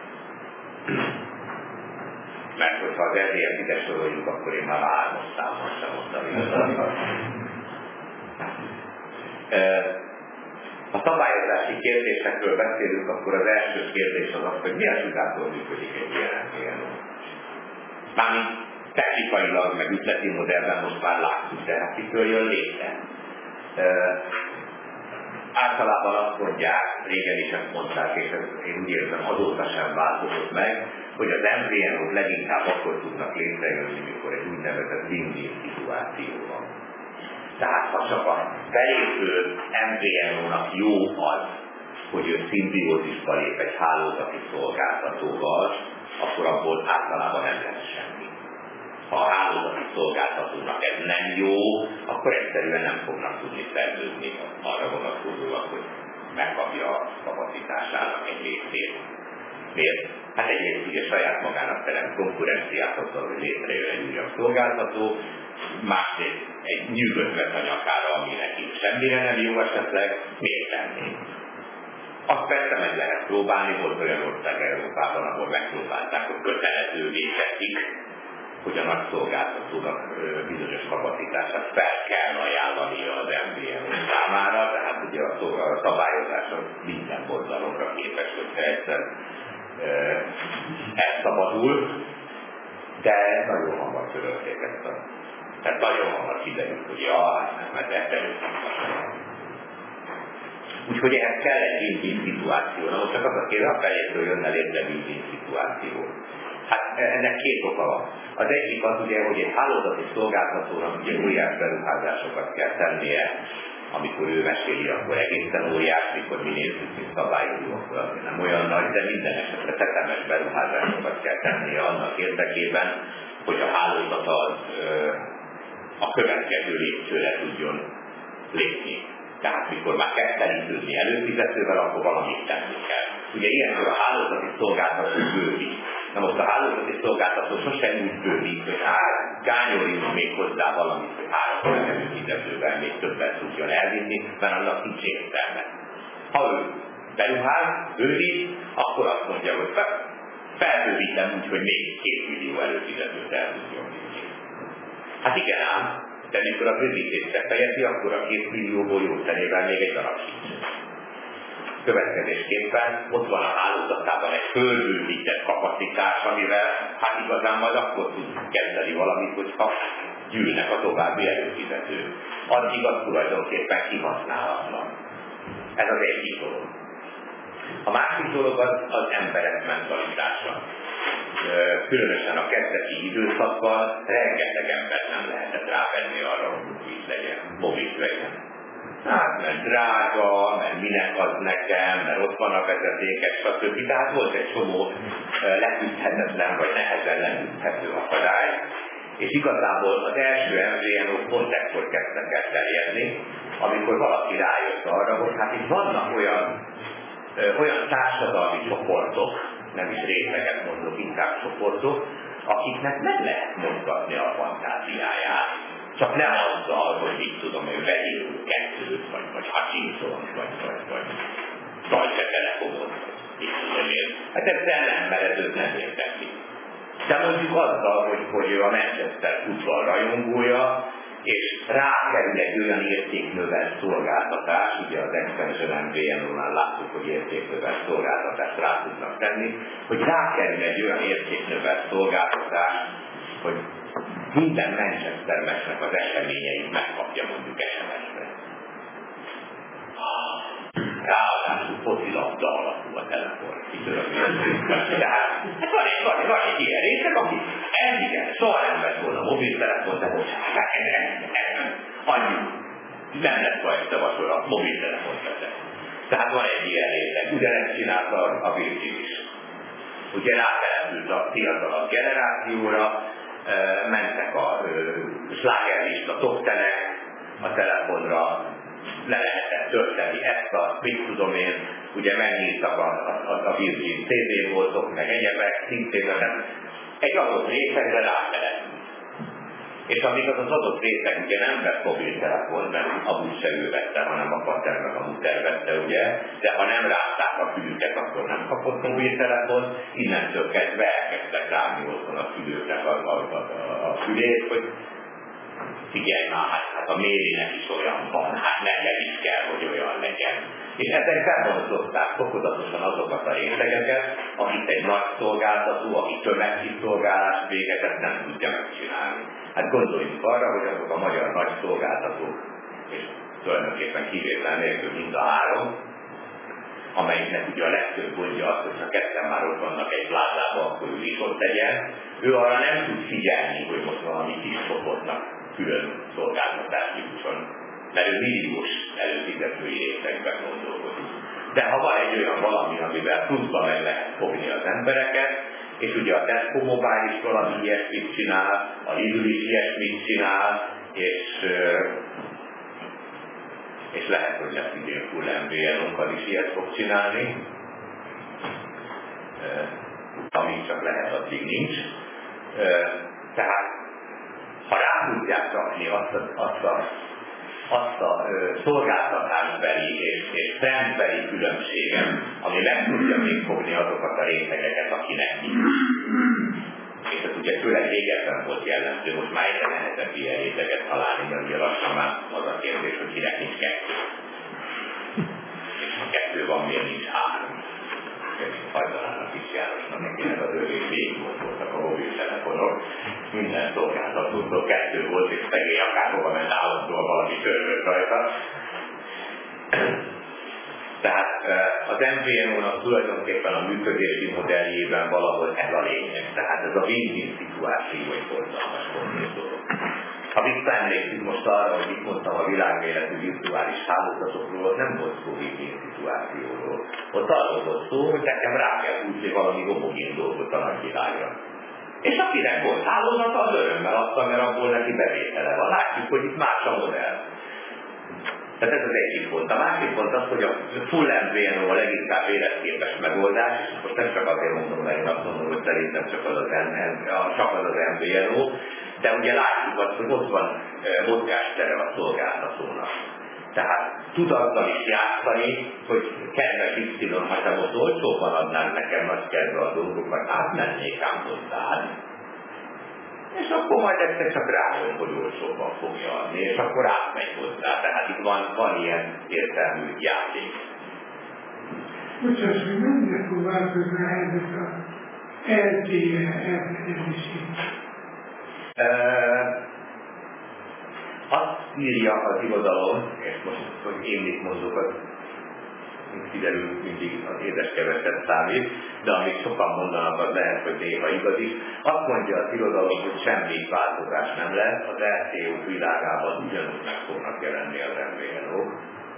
mert hogyha az LDS ide soroljuk, akkor én már 3 számmal sem mondtam igazán. Ha szabályozási kérdésekről beszélünk, akkor az első kérdés az, hogy milyen tudától működik egy ilyen MVNO. Mármint technikailag, meg üzleti modellben most már látjuk, de hát kitől jön létre. Általában azt mondják, régen is ezt mondták, és én úgy érzem, azóta sem változott meg, hogy az MVNO-k leginkább akkor tudnak létrejönni, mikor egy úgynevezett win-win szituáció van. Tehát ha csak a belépő MVNO-nak jó az, hogy ő szimbiózisba lép egy hálózati szolgáltatóval, akkor abból általában nem lesz semmi. Ha a hálózati szolgáltatónak ez nem jó, akkor egyszerűen nem fognak tudni szerződni arra vonatkozóan, hogy megkapja a kapacitásának egy részét. Miért? Hát egyrészt ugye saját magának teremt konkurenciát azzal, hogy létrejön egy újabb szolgáltató, másrészt egy nyűgöt a nyakára, ami neki semmire nem jó esetleg, miért tenni? Azt persze meg lehet próbálni, volt olyan ország Európában, ahol megpróbálták, hogy kötelezővé teszik, hogy a nagy szolgáltatónak bizonyos kapacitását fel kell ajánlania az MVNO számára, tehát ugye a szabályozás minden borzalomra képes, hogyha egyszer elszabadul, de nagyon hamar törölték ezt a... Tehát nagyon hamar kiderült, hogy mert elterültek. Úgyhogy ehhez kell egy win-win szituáció. Na most csak az a kérdés, a fejétől jönne létre win-win szituáció. Hát ennek 2 oka van. Az egyik az ugye, hogy egy hálózati szolgáltatónak ugye óriás beruházásokat kell tennie, amikor ő meséli, akkor egészen óriás, mikor mi nézzük, mint szabályozó, akkor nem olyan nagy, de minden esetre tetemes beruházásokat kell tennie annak érdekében, hogy a hálózat a következő lépcsőre tudjon lépni. Tehát mikor már kezd telítődni előfizetővel, akkor valamit tenni kell. Ugye ilyenkor a hálózati szolgáltató bővít. Na most a hálózati szolgáltató sosem úgy bővít, hogy gányoljunk még hozzá valamit, hogy 3 előfizetővel még többet tudjon elvinni, mert annak nincs értelme. Ha ő beruház, bővít, akkor azt mondja, hogy felbővítem úgy, hogy még 2 millió előfizetőt el tudjon vinni. Hát igen ám, de mikor a bővítést befejezi, akkor a 2 millióból jó szenével még egy darab sincs. Következésképpen ott van a hálózatában egy fölbővített kapacitás, amivel hát igazán majd akkor tud kezdeni valamit, hogyha gyűlnek a további előfizetők. Addig az tulajdonképpen kihasználatlan. Ez az egyik dolog. A másik dolog az emberek mentalitása. Különösen a kezdeti időszakban rengeteg embert nem lehetett rávenni arra, hogy mobil legyen. Hát, mert drága, mert minek az nekem, mert ott van a vezetékek, stb. Tehát volt egy csomó leküzdhetetlen vagy nehezen leküzdhető akadály, és igazából az első MVNO-k pont ekkor kezdtek el terjedni, amikor valaki rájött arra, hogy hát itt vannak olyan társadalmi csoportok, nem is részeket mondok, inkább csoportok, akiknek nem lehet mozgatni a fantáziáját. Csak nem azzal, hogy mit tudom, hogy vegyünk 2-t, vagy Hutchinson, vagy Deutsche Telekomot, mit tudom én. Hát ezzel nem, mert ez őt nem érdekli. De mondjuk azzal, hogy ő a Manchester futball rajongója, és rákerül egy olyan értéknövelt szolgáltatás, ugye az Extension MVNO-nál láttuk, hogy értéknövelt szolgáltatást rá tudnak tenni, hogy rákerül egy olyan értéknövelt szolgáltatás, hogy minden Manchester meccsnek az eseményeit megkapja mondjuk SMS-ben. Ráadásul focilabda alapú a telefon. Tehát van egy ilyen részek, aki igen, soha nem vett volna mobiltelefon, de most annyi nem lesz majd szavasol a mobiltelefon veszek. Tehát van egy ilyen részek. Ugyanezt csinálta a Virgin is. Ugye rátelepült a fiatalabb generációra, mentek a slágerlista top 10-ek, a telefonra le lehetett tölteni ezt a, mit tudom én, ugye megnyittak a Virgin TV-boltok, meg egyebek, szintén egy adott részegre rátelepni. És amikor az adott részeg ugye nem vett mobiltelefon, mert a busz se ő vette, hanem a pater meg a muter vette, ugye, de ha nem rázták a fülüket, akkor nem kapott mobiltelefon, innentől kezdve elkezdtek rágni otthon a fülőknek a fülét, hogy figyelj már, hát a Mérinek is olyan van, hát neked is kell, hogy olyan legyen. És ezek bevonzották fokozatosan azokat a részegeket, akit egy nagy szolgáltató, aki tömegkiszolgálást végezett, nem tudja megcsinálni. Hát gondoljunk arra, hogy azok a magyar nagy szolgáltatók, és tulajdonképpen kivétel nélkül mind a három, amelyiknek ugye a legtöbb gondja az, hogy ha ketten már ott vannak egy plázában, akkor ő is ott legyen, ő arra nem tud figyelni, hogy most valami kis csoportnak külön szolgáltatás jusson, mert ő milliós előfizetői részekben gondolkodik. De ha van egy olyan valami, amivel pluszban meg lehet fogni az embereket, és ugye a Tesco Mobile is valami ilyesmit csinál, a Lidl is ilyesmit csinál, és lehet, hogy lesz idén full MVNO-kkal is ilyet fog csinálni, amíg csak lehet, addig nincs. Tehát, ha rá tudják rakni azt a szolgáltatásbeli és trendbeli különbséget, ami meg tudja még fogni azokat a részegeket, akinek nincs. És ez ugye főleg régebben volt jellemző, most már egyre nehezebb ilyen részeget találni, mert ugye lassan már az a kérdés, hogy kinek nincs kettő. És ha kettő van, miért nincs három? Hajtalának is Jánosnak, nekinek az őrén végig voltak a mobiltelefonok. Minden szolgáltatótól kettő volt, és szegély akárhova ment állandóan valami törvőt rajta. Tehát az MVNO-nak tulajdonképpen a működési modelljében valahol ez a lényeg. Tehát ez a win-win szituáció, hogy borzalmas dolog. Ha visszaemlékszünk most arra, hogy mit mondtam a világméretű virtuális hálózatokról, ott nem volt szó win-win szituációról. Ott arról volt szó, hogy nekem rá kell húzni valami homogén dolgot a nagyvilágra. És akinek volt hálózata, az örömmel adta, mert abból neki bevétele van. Látjuk, hogy itt más a modell. Tehát ez az egyik pont. A másik pont az, hogy a full MVNO a leginkább életképes megoldás, és most nem csak azért mondom, mert én azt mondom, hogy szerintem csak az az MVNO, de ugye látjuk azt, hogy ott van mozgástere a szolgáltatónak. Tehát tud azzal is játszani, hogy kedves Y, ha te most olcsóban adnál nekem nagy kedve a dolgokat, átmennék ám hozzád. És akkor majd egyszer csak rájön, hogy olcsóban fogja adni, és akkor átmegy hozzá. Tehát itt van ilyen értelmű játék. Bocsáss, hogy mennyire fog változni a helyzet a LTE elterjedését? Azt írja az irodalom, és most, hogy én mit mondok, az mint kiderül, mindig az édeskeveset számít, de amit sokan mondanak, az lehet, hogy néha igaz is. Azt mondja az irodalom, hogy semmi változás nem lesz, az RTO világában ugyanúgy meg fognak jelenni az MVNO-k.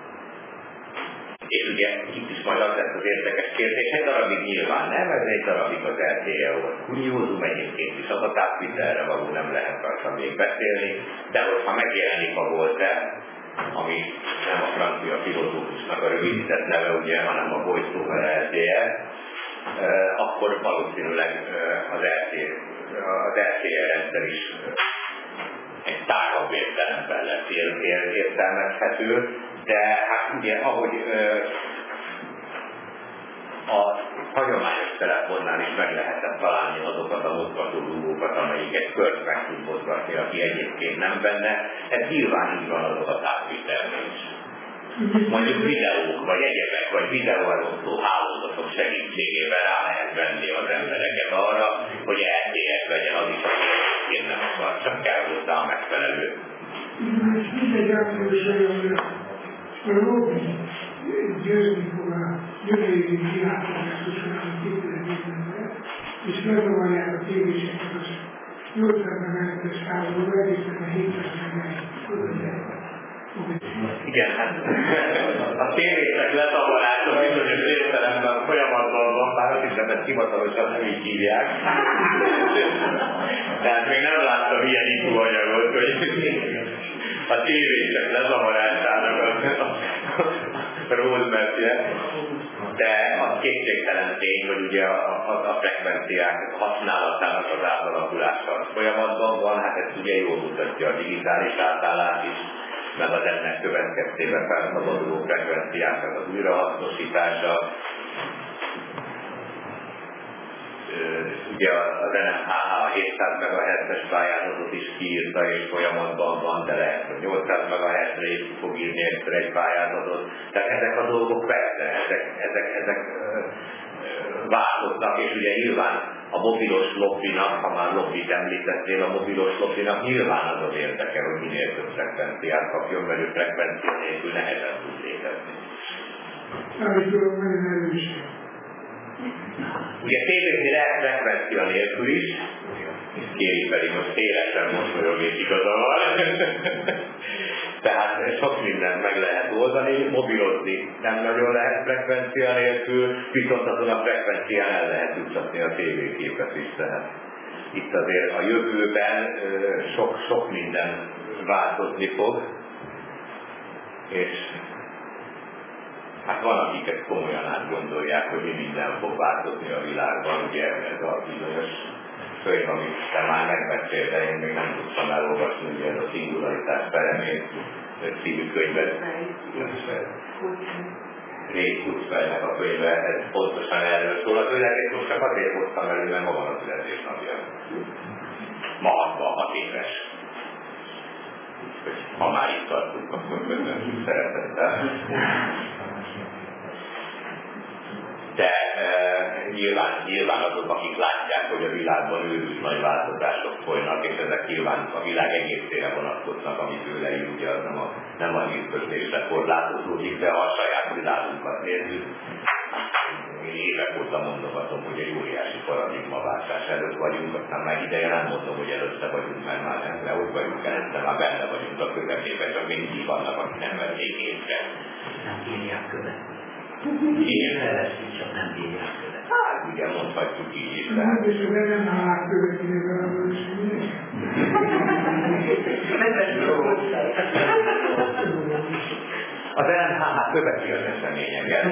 És ugye itt is majd az lesz az érdekes kérdés, egy darabig nyilván nem, ez egy darabig az RTO, az kuriózum egyébként is, az a tápvitelre való nem lehet rajta még beszélni, de hogyha megjelenik a Voltaire, ami nem a francia filozófusnak a rövidített neve, ugye, hanem a Voice over LTE, akkor valószínűleg az RTE rendszer is egy tágabb értelemben lesz értelmezhető, de hát ugye ahogy a hagyományos telefonnál is meg lehetett találni azokat a mozgató dugókat, amelyik egy kört meg tud mozgatni, aki egyébként nem benne. Ez nyilván így van azok a távvitelnél is. Mondjuk videók, vagy egyebek, vagy videóelosztó hálózatok segítségével rá lehet venni az embereket arra, hogy LTE-t vegyen az is, aki én nem akar, csak kell hozzá a megfelelő. Mindegy áprilisban a lobby győzni fog a jövő évi kilátogásosan a 2010-ben, és megzavarják a tévéseket az 80 mentes hálóba, egészen a 700 mentes. Igen, hát a tévések lezavarása bizonyos értelemben folyamatban van, bár azt hiszem, ezt hivatalosan nem így hívják. Tehát még nem láttam ilyen infóanyagot, hogy a tévések lezavarásának roadmapje, de az kétségtelen tény, hogy ugye a frekvenciák használatának az átalakulása folyamatban van, hát ezt ugye jól mutatja a digitális átállás is, meg az ennek következtében felszabaduló frekvenciáknak az újrahasznosítása. Ugye az NMHH a 700 MHz-es pályázatot is kiírta és folyamatban van, de lehet, hogy 800 MHz-re is fog írni egyszer egy pályázatot. Tehát ezek a dolgok persze, ezek változnak, és ugye nyilván a mobilos lobbinak, ha már lobbit említettél, a mobilos lobbinak nyilván az az érdeke, hogy minél több frekvenciát kapjon, mert ő frekvencia nélkül nehezen tud létezni. Ugye tévézni lehet frekvencia nélkül is, Kéri pedig most élesen mosolyog és igaza van. Tehát sok mindent meg lehet oldani, mobilozni nem nagyon lehet frekvencia nélkül, viszont azon a frekvencián el lehet juttatni a tévéképet is. Tehát itt azért a jövőben sok minden változni fog, és hát van, akik ezt komolyan átgondolják, hogy mi minden fog változni a világban, ugye ez a bizonyos könyv, amit te már megbeszél, de én még nem tudtam elolvasni, ugye ez a Szingularitás Peremén című könyvet. Ray Kurzweilnek a könyve, ez pontosan erről szól. Az ő most csak azért hoztam elő, mert ma van a születésnapja. Ma 66 éves. Ha már itt tartunk, akkor köszönjük szeretettel. De nyilván azok, akik látják, hogy a világban őrült nagy változások folynak, és ezek nyilván a világ egészére vonatkoznak, amit ő leír, ugye az nem a hírközlésre korlátozódik, de ha a saját világunkat nézzük, én évek óta mondogatom, hogy egy óriási paradigmaváltás előtt vagyunk, aztán már ideje nem mondom, hogy előtte vagyunk, mert már nem, de ott vagyunk előtte, már benne vagyunk a közepében, csak mindig vannak, akik nem vették észre. Nem bírják követni. Igen. Feleszik, csak nem bírják követni. Hát ugye mondhatjuk így is. Hát és az NMHH követnék a valóságban. Az NMHH követi az eseményeket.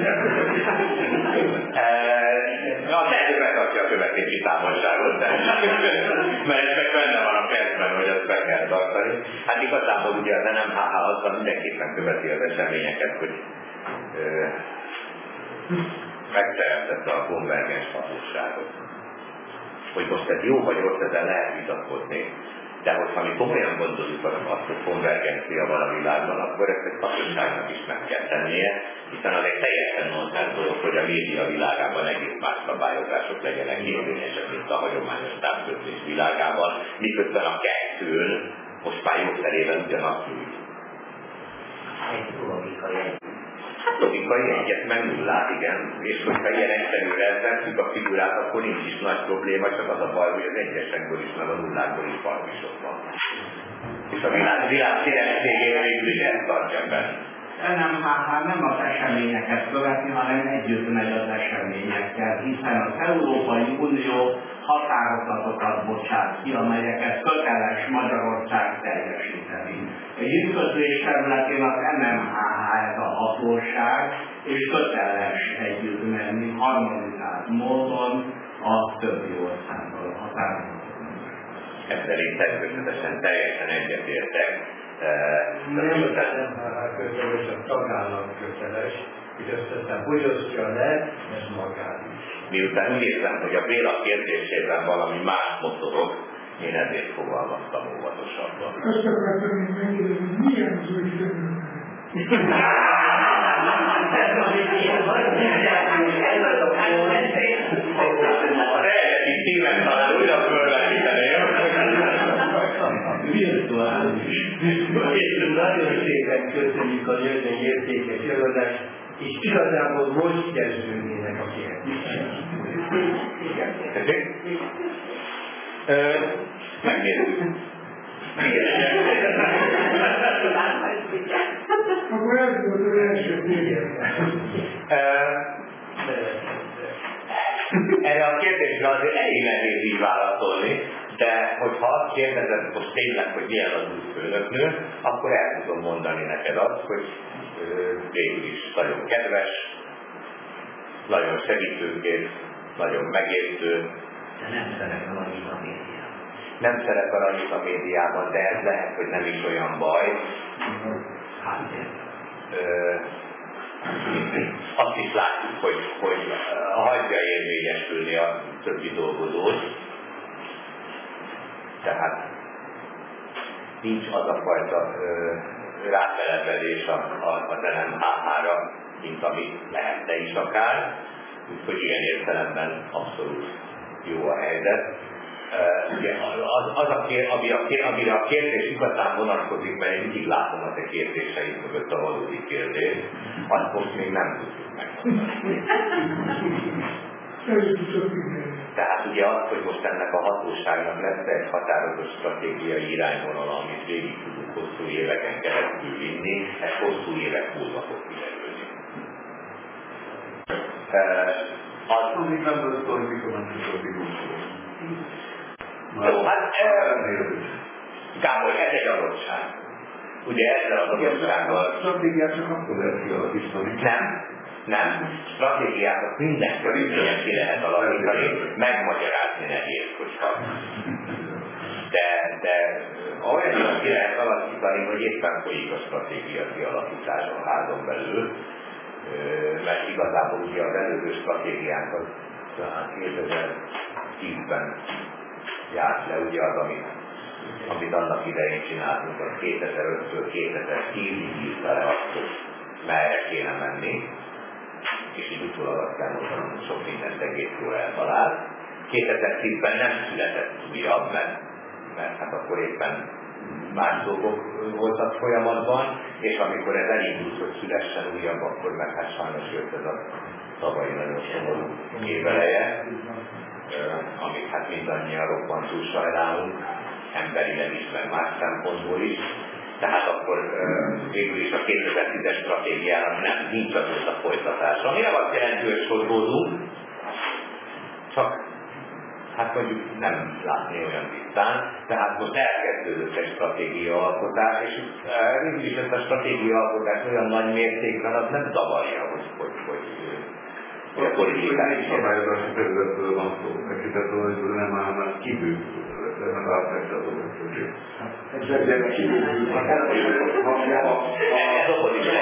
A tehető betartja a követési távolságot, mert ezek benne van a percben, hogy azt be kell tartani. Hát igazából ugye az NMHH azzal mindenképpen követi az eseményeket, hogy megteremtette a konvergens hatóságot. Hogy most ez jó vagy rossz, ezzel lehet vitatkozni, de hogyha mi komolyan gondoljuk azt, hogy konvergencia van a világban, akkor ezt egy hatóságnak is meg kell tennie, hiszen az egy teljesen nonsens dolog, hogy a média világában egész más szabályozások legyenek érvényesek, mint a hagyományos távközlés világában, miközben a kettőn most már jogszerében ugyanazt nyújt. Egy logikai. Hát logikai egyet meg nullát, igen. És hogyha ilyen egyszerűre vesszük a figurát, akkor nincs is nagy probléma, csak az a baj, hogy az egyesekből is, meg a nullákból is parvisok van. És a világ színességére végül is ezt tartja benne. NMHH nem az eseményeket követi, hanem együtt megy az eseményekkel, hiszen az Európai Unió határozatokat bocsát ki, amelyeket köteles Magyarország teljesíteni. A hírközlés területén az NMHH ez a hatóság, és köteles együtt menni harmonizált módon a többi országgal a határozatokat. Ezzel én természetesen teljesen egyetértek. Nem az NMHH köteles, a tagállam köteles, és aztán hogy osztja le, ez magát is. Miután úgy érzem, hogy a Béla kérdésében valami más motorog, én ezért fogalmaztam óvatosabban. Azt akartam én megkérdezni, hogy milyen az új főnök? Az eredeti címet talán újra fölvetíteném. Virtuális. Nagyon szépen köszönjük a nagyon értékes előadást, és igazából most kezdődnének a kérdések. Megnézzük. Akkor ez volt az első Erre a kérdésre azért elég nehéz így válaszolni, De hogyha azt kérdezed most tényleg, hogy milyen az új főnöknő, akkor el tudom mondani neked azt, hogy végül is nagyon kedves, nagyon segítőkész, nagyon megértő. De nem szerepel annyit a médiában. Nem szerepel annyit a médiában, de ez lehet, hogy nem is olyan baj. Azt is látjuk, hogy hagyja érvényesülni a többi dolgozót. Tehát nincs az a fajta rátelepedés az NMHH-ra, mint ami lehetne is akár. Úgyhogy ilyen értelemben abszolút jó a helyzet. Ugye amire a kérdés igazán vonatkozik, mert én mindig látom a te kérdéseid mögött a valódi kérdést, azt most még nem tudjuk megmondani. Tehát ugye az, hogy most ennek a hatóságnak lesz egy határozott stratégiai irányvonala, amit végig tudunk hosszú éveken keresztül vinni, ez hosszú évek múlva fog kiderülni. Még nem lesz tudom, mikor nem tudod. Jó, hát Gábor, ez egy adottság. Ugye ezzel az adottsággal... Stratégiát csak akkor lehet kialakítani. Nem. Stratégiákat minden körülményen ki lehet alakítani, megmagyarázni nehéz, hogyha. De olyan ki lehet alakítani, hogy éppen folyik a stratégia kialakítása a házon belül, mert igazából ugye az előző stratégiánkat 2010-ben járt le, ugye az, amit annak idején csináltunk, az 2005-től 2010-ig írta le azt, hogy merre kéne menni, és így utólag azt kell mondanom, hogy sok mindent egész jól eltalált. 2010-ben nem született újabb, mert hát akkor éppen más dolgok voltak folyamatban, és amikor ez elindult, hogy szülessen újabb, akkor meg hát sajnos jött ez a tavalyi nagyon szomorú éveleje, amit hát mindannyian roppantúl sajnálunk, emberileg is, meg más szempontból is. Tehát akkor végül is a 2010-es stratégiának nincs azóta folytatása. Ami nem azt jelenti, hogy sodródunk, csak hát mondjuk nem látni olyan tisztán, tehát most elkezdődött egy stratégiaalkotás, és végül is ezt a stratégiaalkotás olyan nagy mértékben az nem zavarja, hogy a politikális szabályozási területről van szó, tekintettel, hogy nem áll már kívül, nem átmegyre az adatőzség. Ez okod is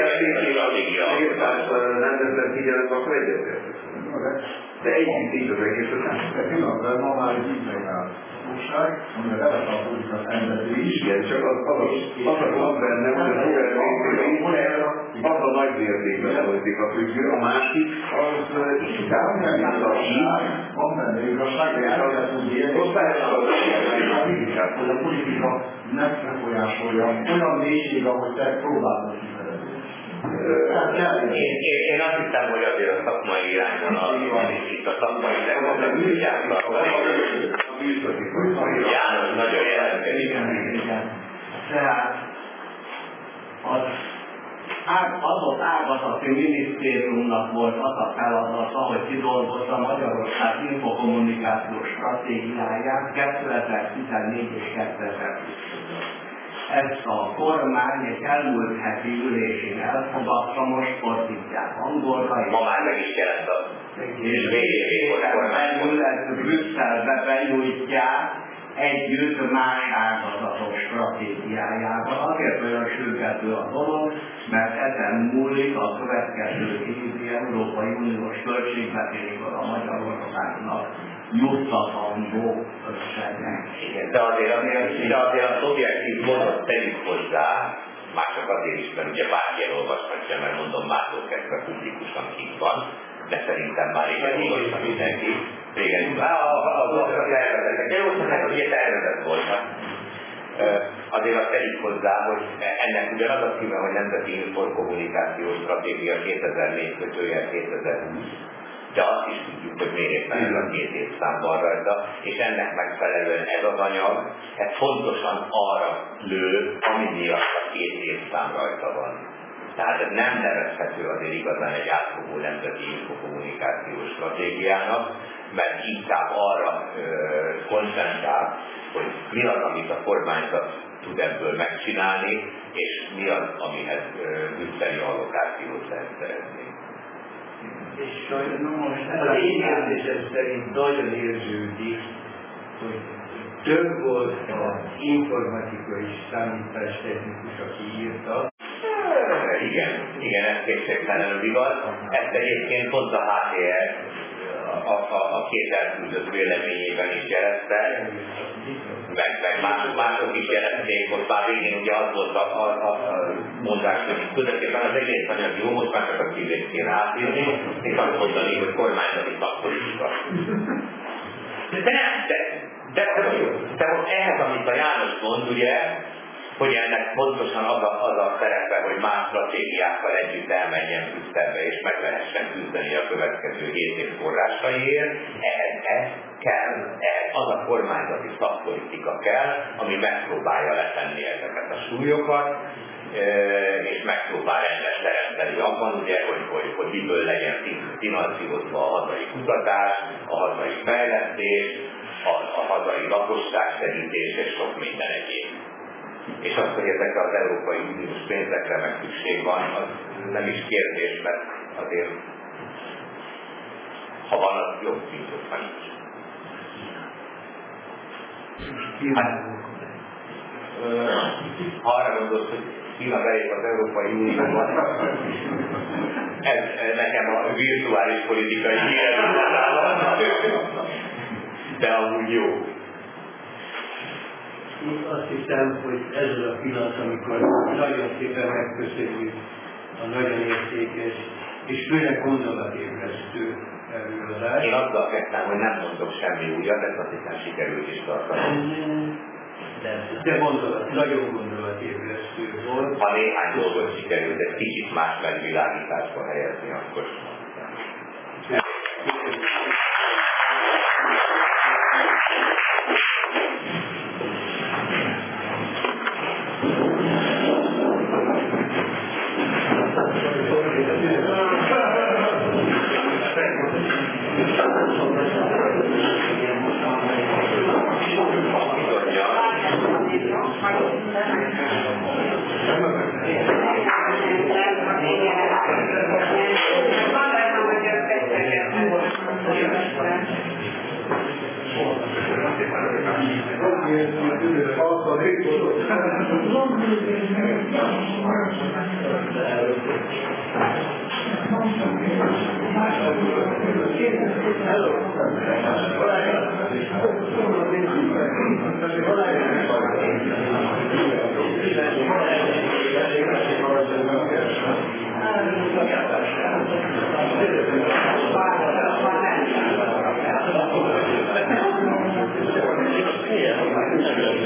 nem figyelembe, akkor egyetértek. De együtt így az egészet nem. Pillanatban ma már egy így megáll hatóság, amire beletartozik az emberi is. Igen, csak az a gond benne, hogy az a nagy mértékben politika függő, a másik az inkább nem igazság. Van benne igazság, de el lehet tudni érni, hogy a politika nem befolyásolja olyan mélység, ahogy te próbálod kifejezni. Én azt hiszem, hogy azért a szakmai irányvonal, és itt a szakmai szempontot tudják tartani. János nagyon jelentkezik. Tehát az adott ágazati minisztériumnak volt az a feladata, hogy kidolgozza Magyarország infokommunikációs stratégiáját 2014 és 2020 között. Ezt a kormány egy elmúlt heti ülésén elfogadta, most fordítják angolra. Ma már meg is jelent az. És végül Brüsszelbe benyújtják együtt más ágazatok stratégiájával. Azért olyan sürgető a dolog, mert ezen múlik a következő évi Európai Uniós költségvetésből a Magyarországnak juttatandó összegek. De azért a szubjektív gondot tegyük hozzá, már csak azért is, mert ugye bárki elolvashatja, mert mondom, mától kezdve publikusan kint van, de szerintem már régen olvasta mindenki. Régen, az tervezetek, jó, hogy ugye tervezet voltak. Azért azt tegyük hozzá, hogy ennek ugyanaz a címe, hogy Nemzeti Inforkommunikációs Stratégia 2004-2020, de azt is tudjuk, hogy miért éppen ez a 2 évszám van rajta, és ennek megfelelően ez az anyag, ez fontosan arra lő, ami miatt a 2 évszám rajta van. Tehát ez nem nevezhető azért igazán egy átfogó nemzeti infokommunikációs stratégiának, mert inkább arra koncentrál, hogy mi az, amit a kormányzat tud ebből megcsinálni, és mi az, amihez brüsszeli allokációt lehet szerezni. És sajnos az én érzésem szerint nagyon érződik, hogy több volt az informatikai számítástechnikus, aki írta. Igen, ez kétségtelenül igaz. Ezt egyébként pont a HTR a két elküldött véleményében is jelezte, meg mások is jelezték, ott már végén ugye az volt a mondás, hogy tulajdonképpen az egész anyag jó, most már csak a szívét kéne átírni, és azt mondani, hogy kormányzati szakpolitika. De ehhez, amit a János mond, ugye, hogy ennek pontosan az a szerepe, hogy más stratégiákkal együtt elmenjen Brüsszelbe, és meg lehessen küzdeni a következő 7 év forrásaiért, ehhez kell, az a kormányzati szakpolitika kell, ami megpróbálja letenni ezeket a súlyokat, és megpróbál rendes teremteni abban, ugye, hogy miből legyen finanszírozva a hazai kutatás, a hazai fejlesztés, a hazai lakosságszerítés és sok minden egyéb. És az, hogy ezekre az Európai Uniós pénzekre meg szükség van, az nem is kérdés, mert azért, ha van, az jobb, mint hogyha nincs. Ha arra gondolsz, hogy Kína belép az Európai Unióban, ez nekem a virtuális politikai hírezőtállal, de amúgy jó. Én azt hiszem, hogy ez az a pillanat, amikor nagyon szépen megköszönjük a nagyon értékes és főleg gondolatébresztő előadást. Én azzal kezdtem, hogy nem mondok semmi újat, ezt azt hiszem sikerült is tartani. De nagyon gondolatébresztő volt. Ha néhány dolgot sikerült egy kicsit más megvilágításba helyezni, akkor Yeah.